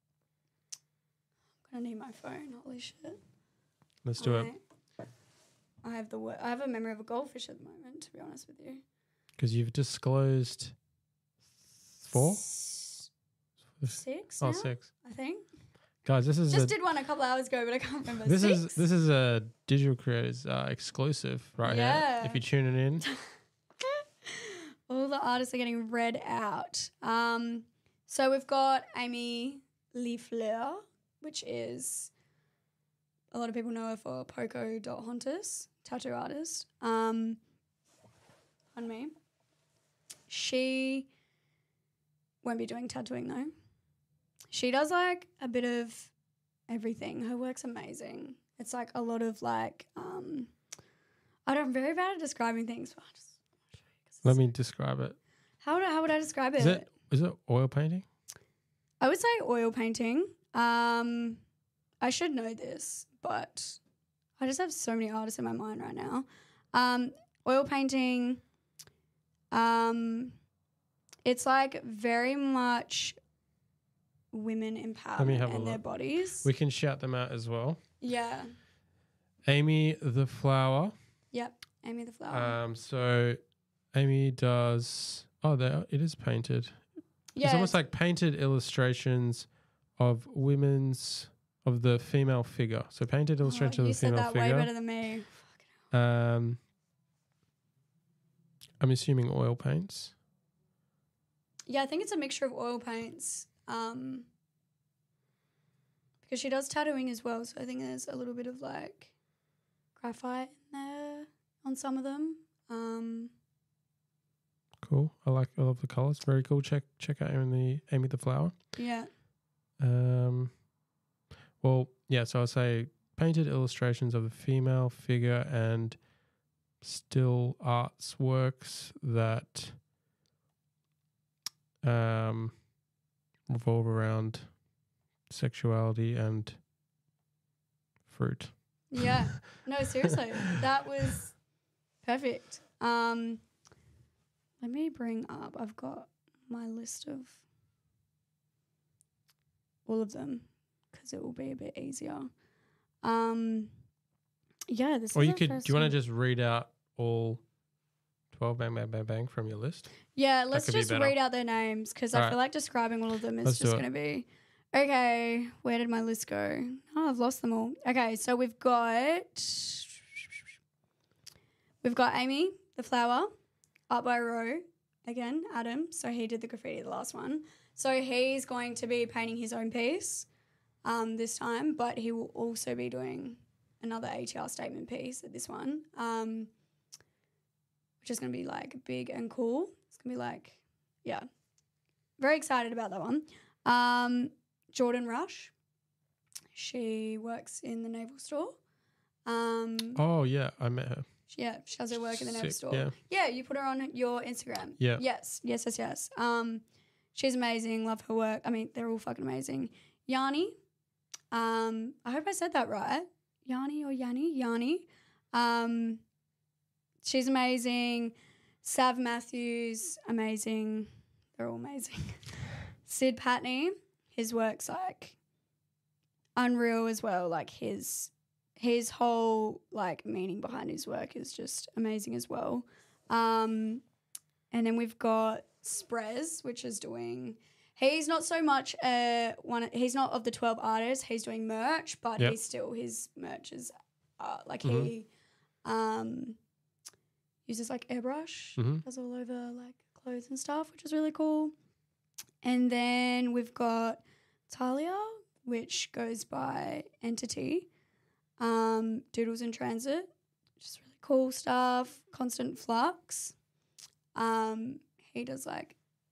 gonna need my phone. Holy shit! Let's do it I, I have the wo- I have a memory of a goldfish at the moment. To be honest with you. because you've disclosed four. S- Six. Oh, now, six. I think. Guys, this is Just a, did one a couple hours ago, but I can't remember. this Six? is this is a Digital Creators uh, exclusive right Yeah. here. If you're tuning in, All the artists are getting read out. Um, so we've got Amy Lefleur, which is a lot of people know her for Poco.Hontus, tattoo artist. Um, pardon me. She won't be doing tattooing though. She does like a bit of everything. Her work's amazing. It's like a lot of like, um, I don't, I'm very bad at describing things. But I'll just show you 'cause let it's- me describe it. How would I, how would I describe it? Is it is it oil painting? I would say oil painting. Um, I should know this, but I just have so many artists in my mind right now. Um, oil painting. Um, it's like very much women empowerment have a and their look. bodies. We can shout them out as well. yeah. Amy the Flower. Yep. Amy the Flower. Um, so Amy does. Oh, there it is painted. yeah. It's almost like painted illustrations of women's of the female figure. So painted oh, illustrations you of the said female that figure. way better than me. Um, I'm assuming oil paints. Yeah, I think it's a mixture of oil paints. Um, because she does tattooing as well, so I think there's a little bit of like graphite in there. on some of them. Um, Cool. I like. I love the colors. Very cool. Check check out Amy the Amy the Flower. yeah. Um. Well, yeah. So I'll say painted illustrations of a female figure and still arts works that um revolve around sexuality and fruit. Yeah. No, seriously. That was perfect. Um, let me bring up, I've got my list of all of them because it will be a bit easier. Um, yeah, this Or is you the could. first Do you want one. to just read out all twelve bang bang bang bang from your list? Yeah, let's could be just better. read out their names because I Alright. feel like describing all of them is Let's do just it. going to be okay. Where did my list go? Oh, I've lost them all. Okay, so we've got we've got Amy the Flower, Art by Roe again. Adam, so he did the graffiti the last one. So he's going to be painting his own piece um, this time, but he will also be doing another A T R statement piece at this one. Um, which is going to be like big and cool. It's going to be like, yeah, very excited about that one. Um, Jordan Rush, she works in the naval store. Um, Oh yeah, I met her. yeah, she does her work in the naval Sick, store. yeah. Yeah, you put her on your Instagram. Yeah. Yes, yes, yes, yes. Um, she's amazing. Love her work. I mean, they're all fucking amazing. Yanni, um, I hope I said that right. Yanni or Yanni? Yanni. Um, she's amazing. Sav Matthews, amazing. They're all amazing. Sid Patney, his work's like unreal as well. Like his his whole like meaning behind his work is just amazing as well. Um, and then we've got Sprez, which is doing. He's not so much uh one. He's not of the twelve artists. He's doing merch, but Yep. he's still his merch is uh, like Mhm. he um uses like airbrush, Mhm. does all over like clothes and stuff, which is really cool. And then we've got Talia, which goes by Entity. Um, Doodles in Transit, just really cool stuff. Constant Flux. Um, he does like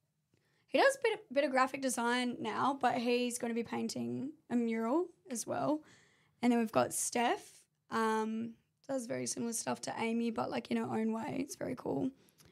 he does a bit of, bit of graphic design now, but he's going to be painting a mural as well. And then we've got Steph. Um, does very similar stuff to Amy, but like in her own way. It's very cool.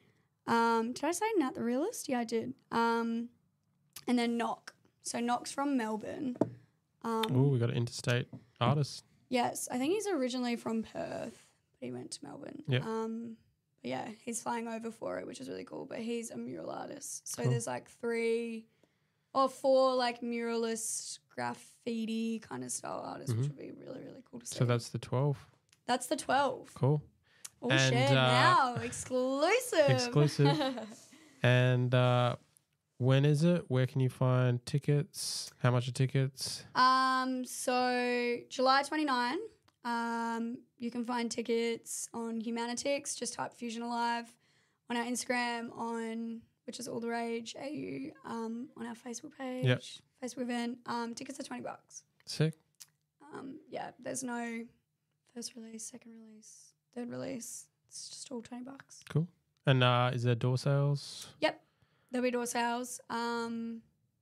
Um, did I say Nat the Realist? Yeah, I did. Um, and then Knock. So Knock's from Melbourne. Um, Oh, we got an interstate artist. Yes, I think he's originally from Perth, but he went to Melbourne. Yep. Um, but yeah, he's flying over for it, which is really cool. But he's a mural artist. So Cool. there's like three or four like muralist graffiti kind of style artists, which Mhm. would be really, really cool to see. So that's the twelve. That's the twelve. Cool. Oh And, shit, uh, now exclusive. Exclusive. And uh, when is it? Where can you find tickets? How much are tickets? Um, so July twenty-ninth, um, you can find tickets on Humanitix. Just type Fusion Alive on our Instagram, on which is All the Rage A U, um, on our Facebook page, Yep. Facebook event. Um, tickets are twenty bucks. Sick. Um, yeah, there's no first release, second release, third release. It's just all twenty bucks. Cool. And uh, is there door sales? There'll be door sales. Um,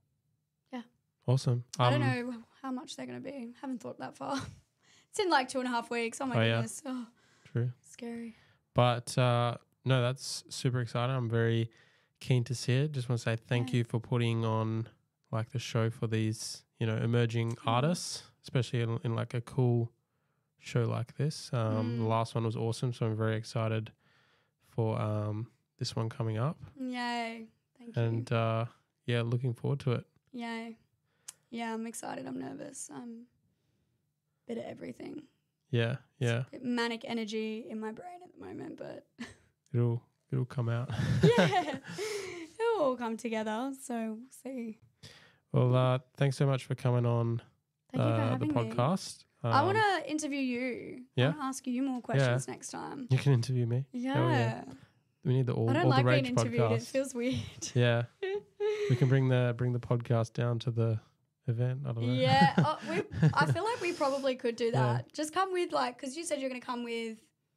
Awesome. I don't Um, know how much they're going to be. Haven't thought that far. It's in like two and a half weeks. Oh my Oh, yeah. goodness. Oh, True. scary. But uh, no, that's super exciting. I'm very keen to see it. Just want to say thank Yeah. you for putting on like the show for these, you know, emerging Mm. artists, especially in, in like a cool show like this. Um, The Mm. last one was awesome, so I'm very excited for um, this one coming up. Yay. Thank And uh, yeah, looking forward to it. you. Yay. Yeah, I'm excited. I'm nervous. I'm a bit of everything. Yeah, yeah, It's a bit manic energy in my brain at the moment, but it'll it'll come out. yeah, it'll all come together. So we'll see. Well, uh, thanks so much for coming on Thank you for uh, the having me. podcast. I Um, want to interview you. yeah? I want to ask you more questions next time. You can interview me. Yeah. yeah. We need the all, I don't all like the being rage interviewed. podcast. It feels weird. Yeah, we can bring the bring the podcast down to the event. I don't know. Yeah, oh, we, I feel like we probably could do Yeah. that. Just come with like, because you said you're going to come with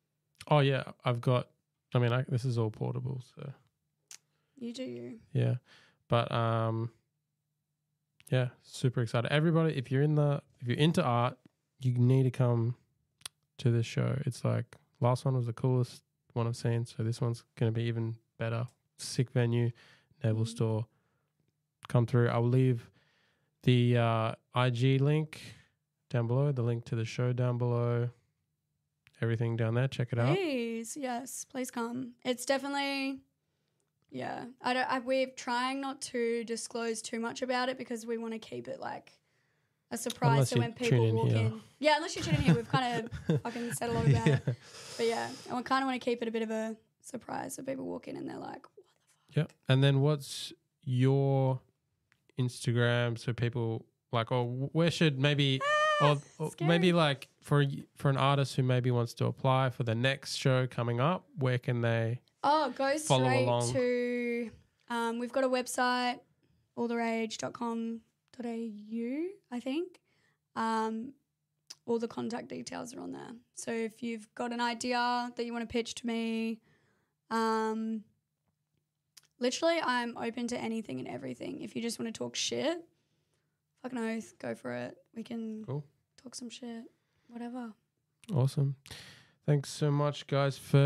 Oh yeah, I've got. I mean, I, this is all portable, so You do you. yeah. But um, yeah, super excited. Everybody, if you're in the, if you're into art, you need to come to this show. It's like last one was the coolest one I've seen, so this one's gonna be even better. Sick venue, Neville Mm. store. Come through. I'll leave the uh, I G link down below, the link to the show down below, everything down there. Check it out. Please, yes, please come. It's definitely, yeah. I don't. I, we're trying not to disclose too much about it because we want to keep it like a surprise. Unless So you when tune people in walk here. in, yeah, unless you tune in here, we've kind of fucking said a lot about Yeah. it. But yeah, and we kind of want to keep it a bit of a surprise so people walk in and they're like, Yep. And then what's your Instagram so people like, or where should maybe, or, or scary. maybe like for y- for an artist who maybe wants to apply for the next show coming up, where can they? oh, go Follow straight along. to. Um, we've got a website, all the rage dot com dot a u, I think. Um, all the contact details are on there. So if you've got an idea that you want to pitch to me, um, literally I'm open to anything and everything. If you just want to talk shit, fucking oath, go for it. We can Cool. talk some shit, whatever. Awesome. Thanks so much, guys, for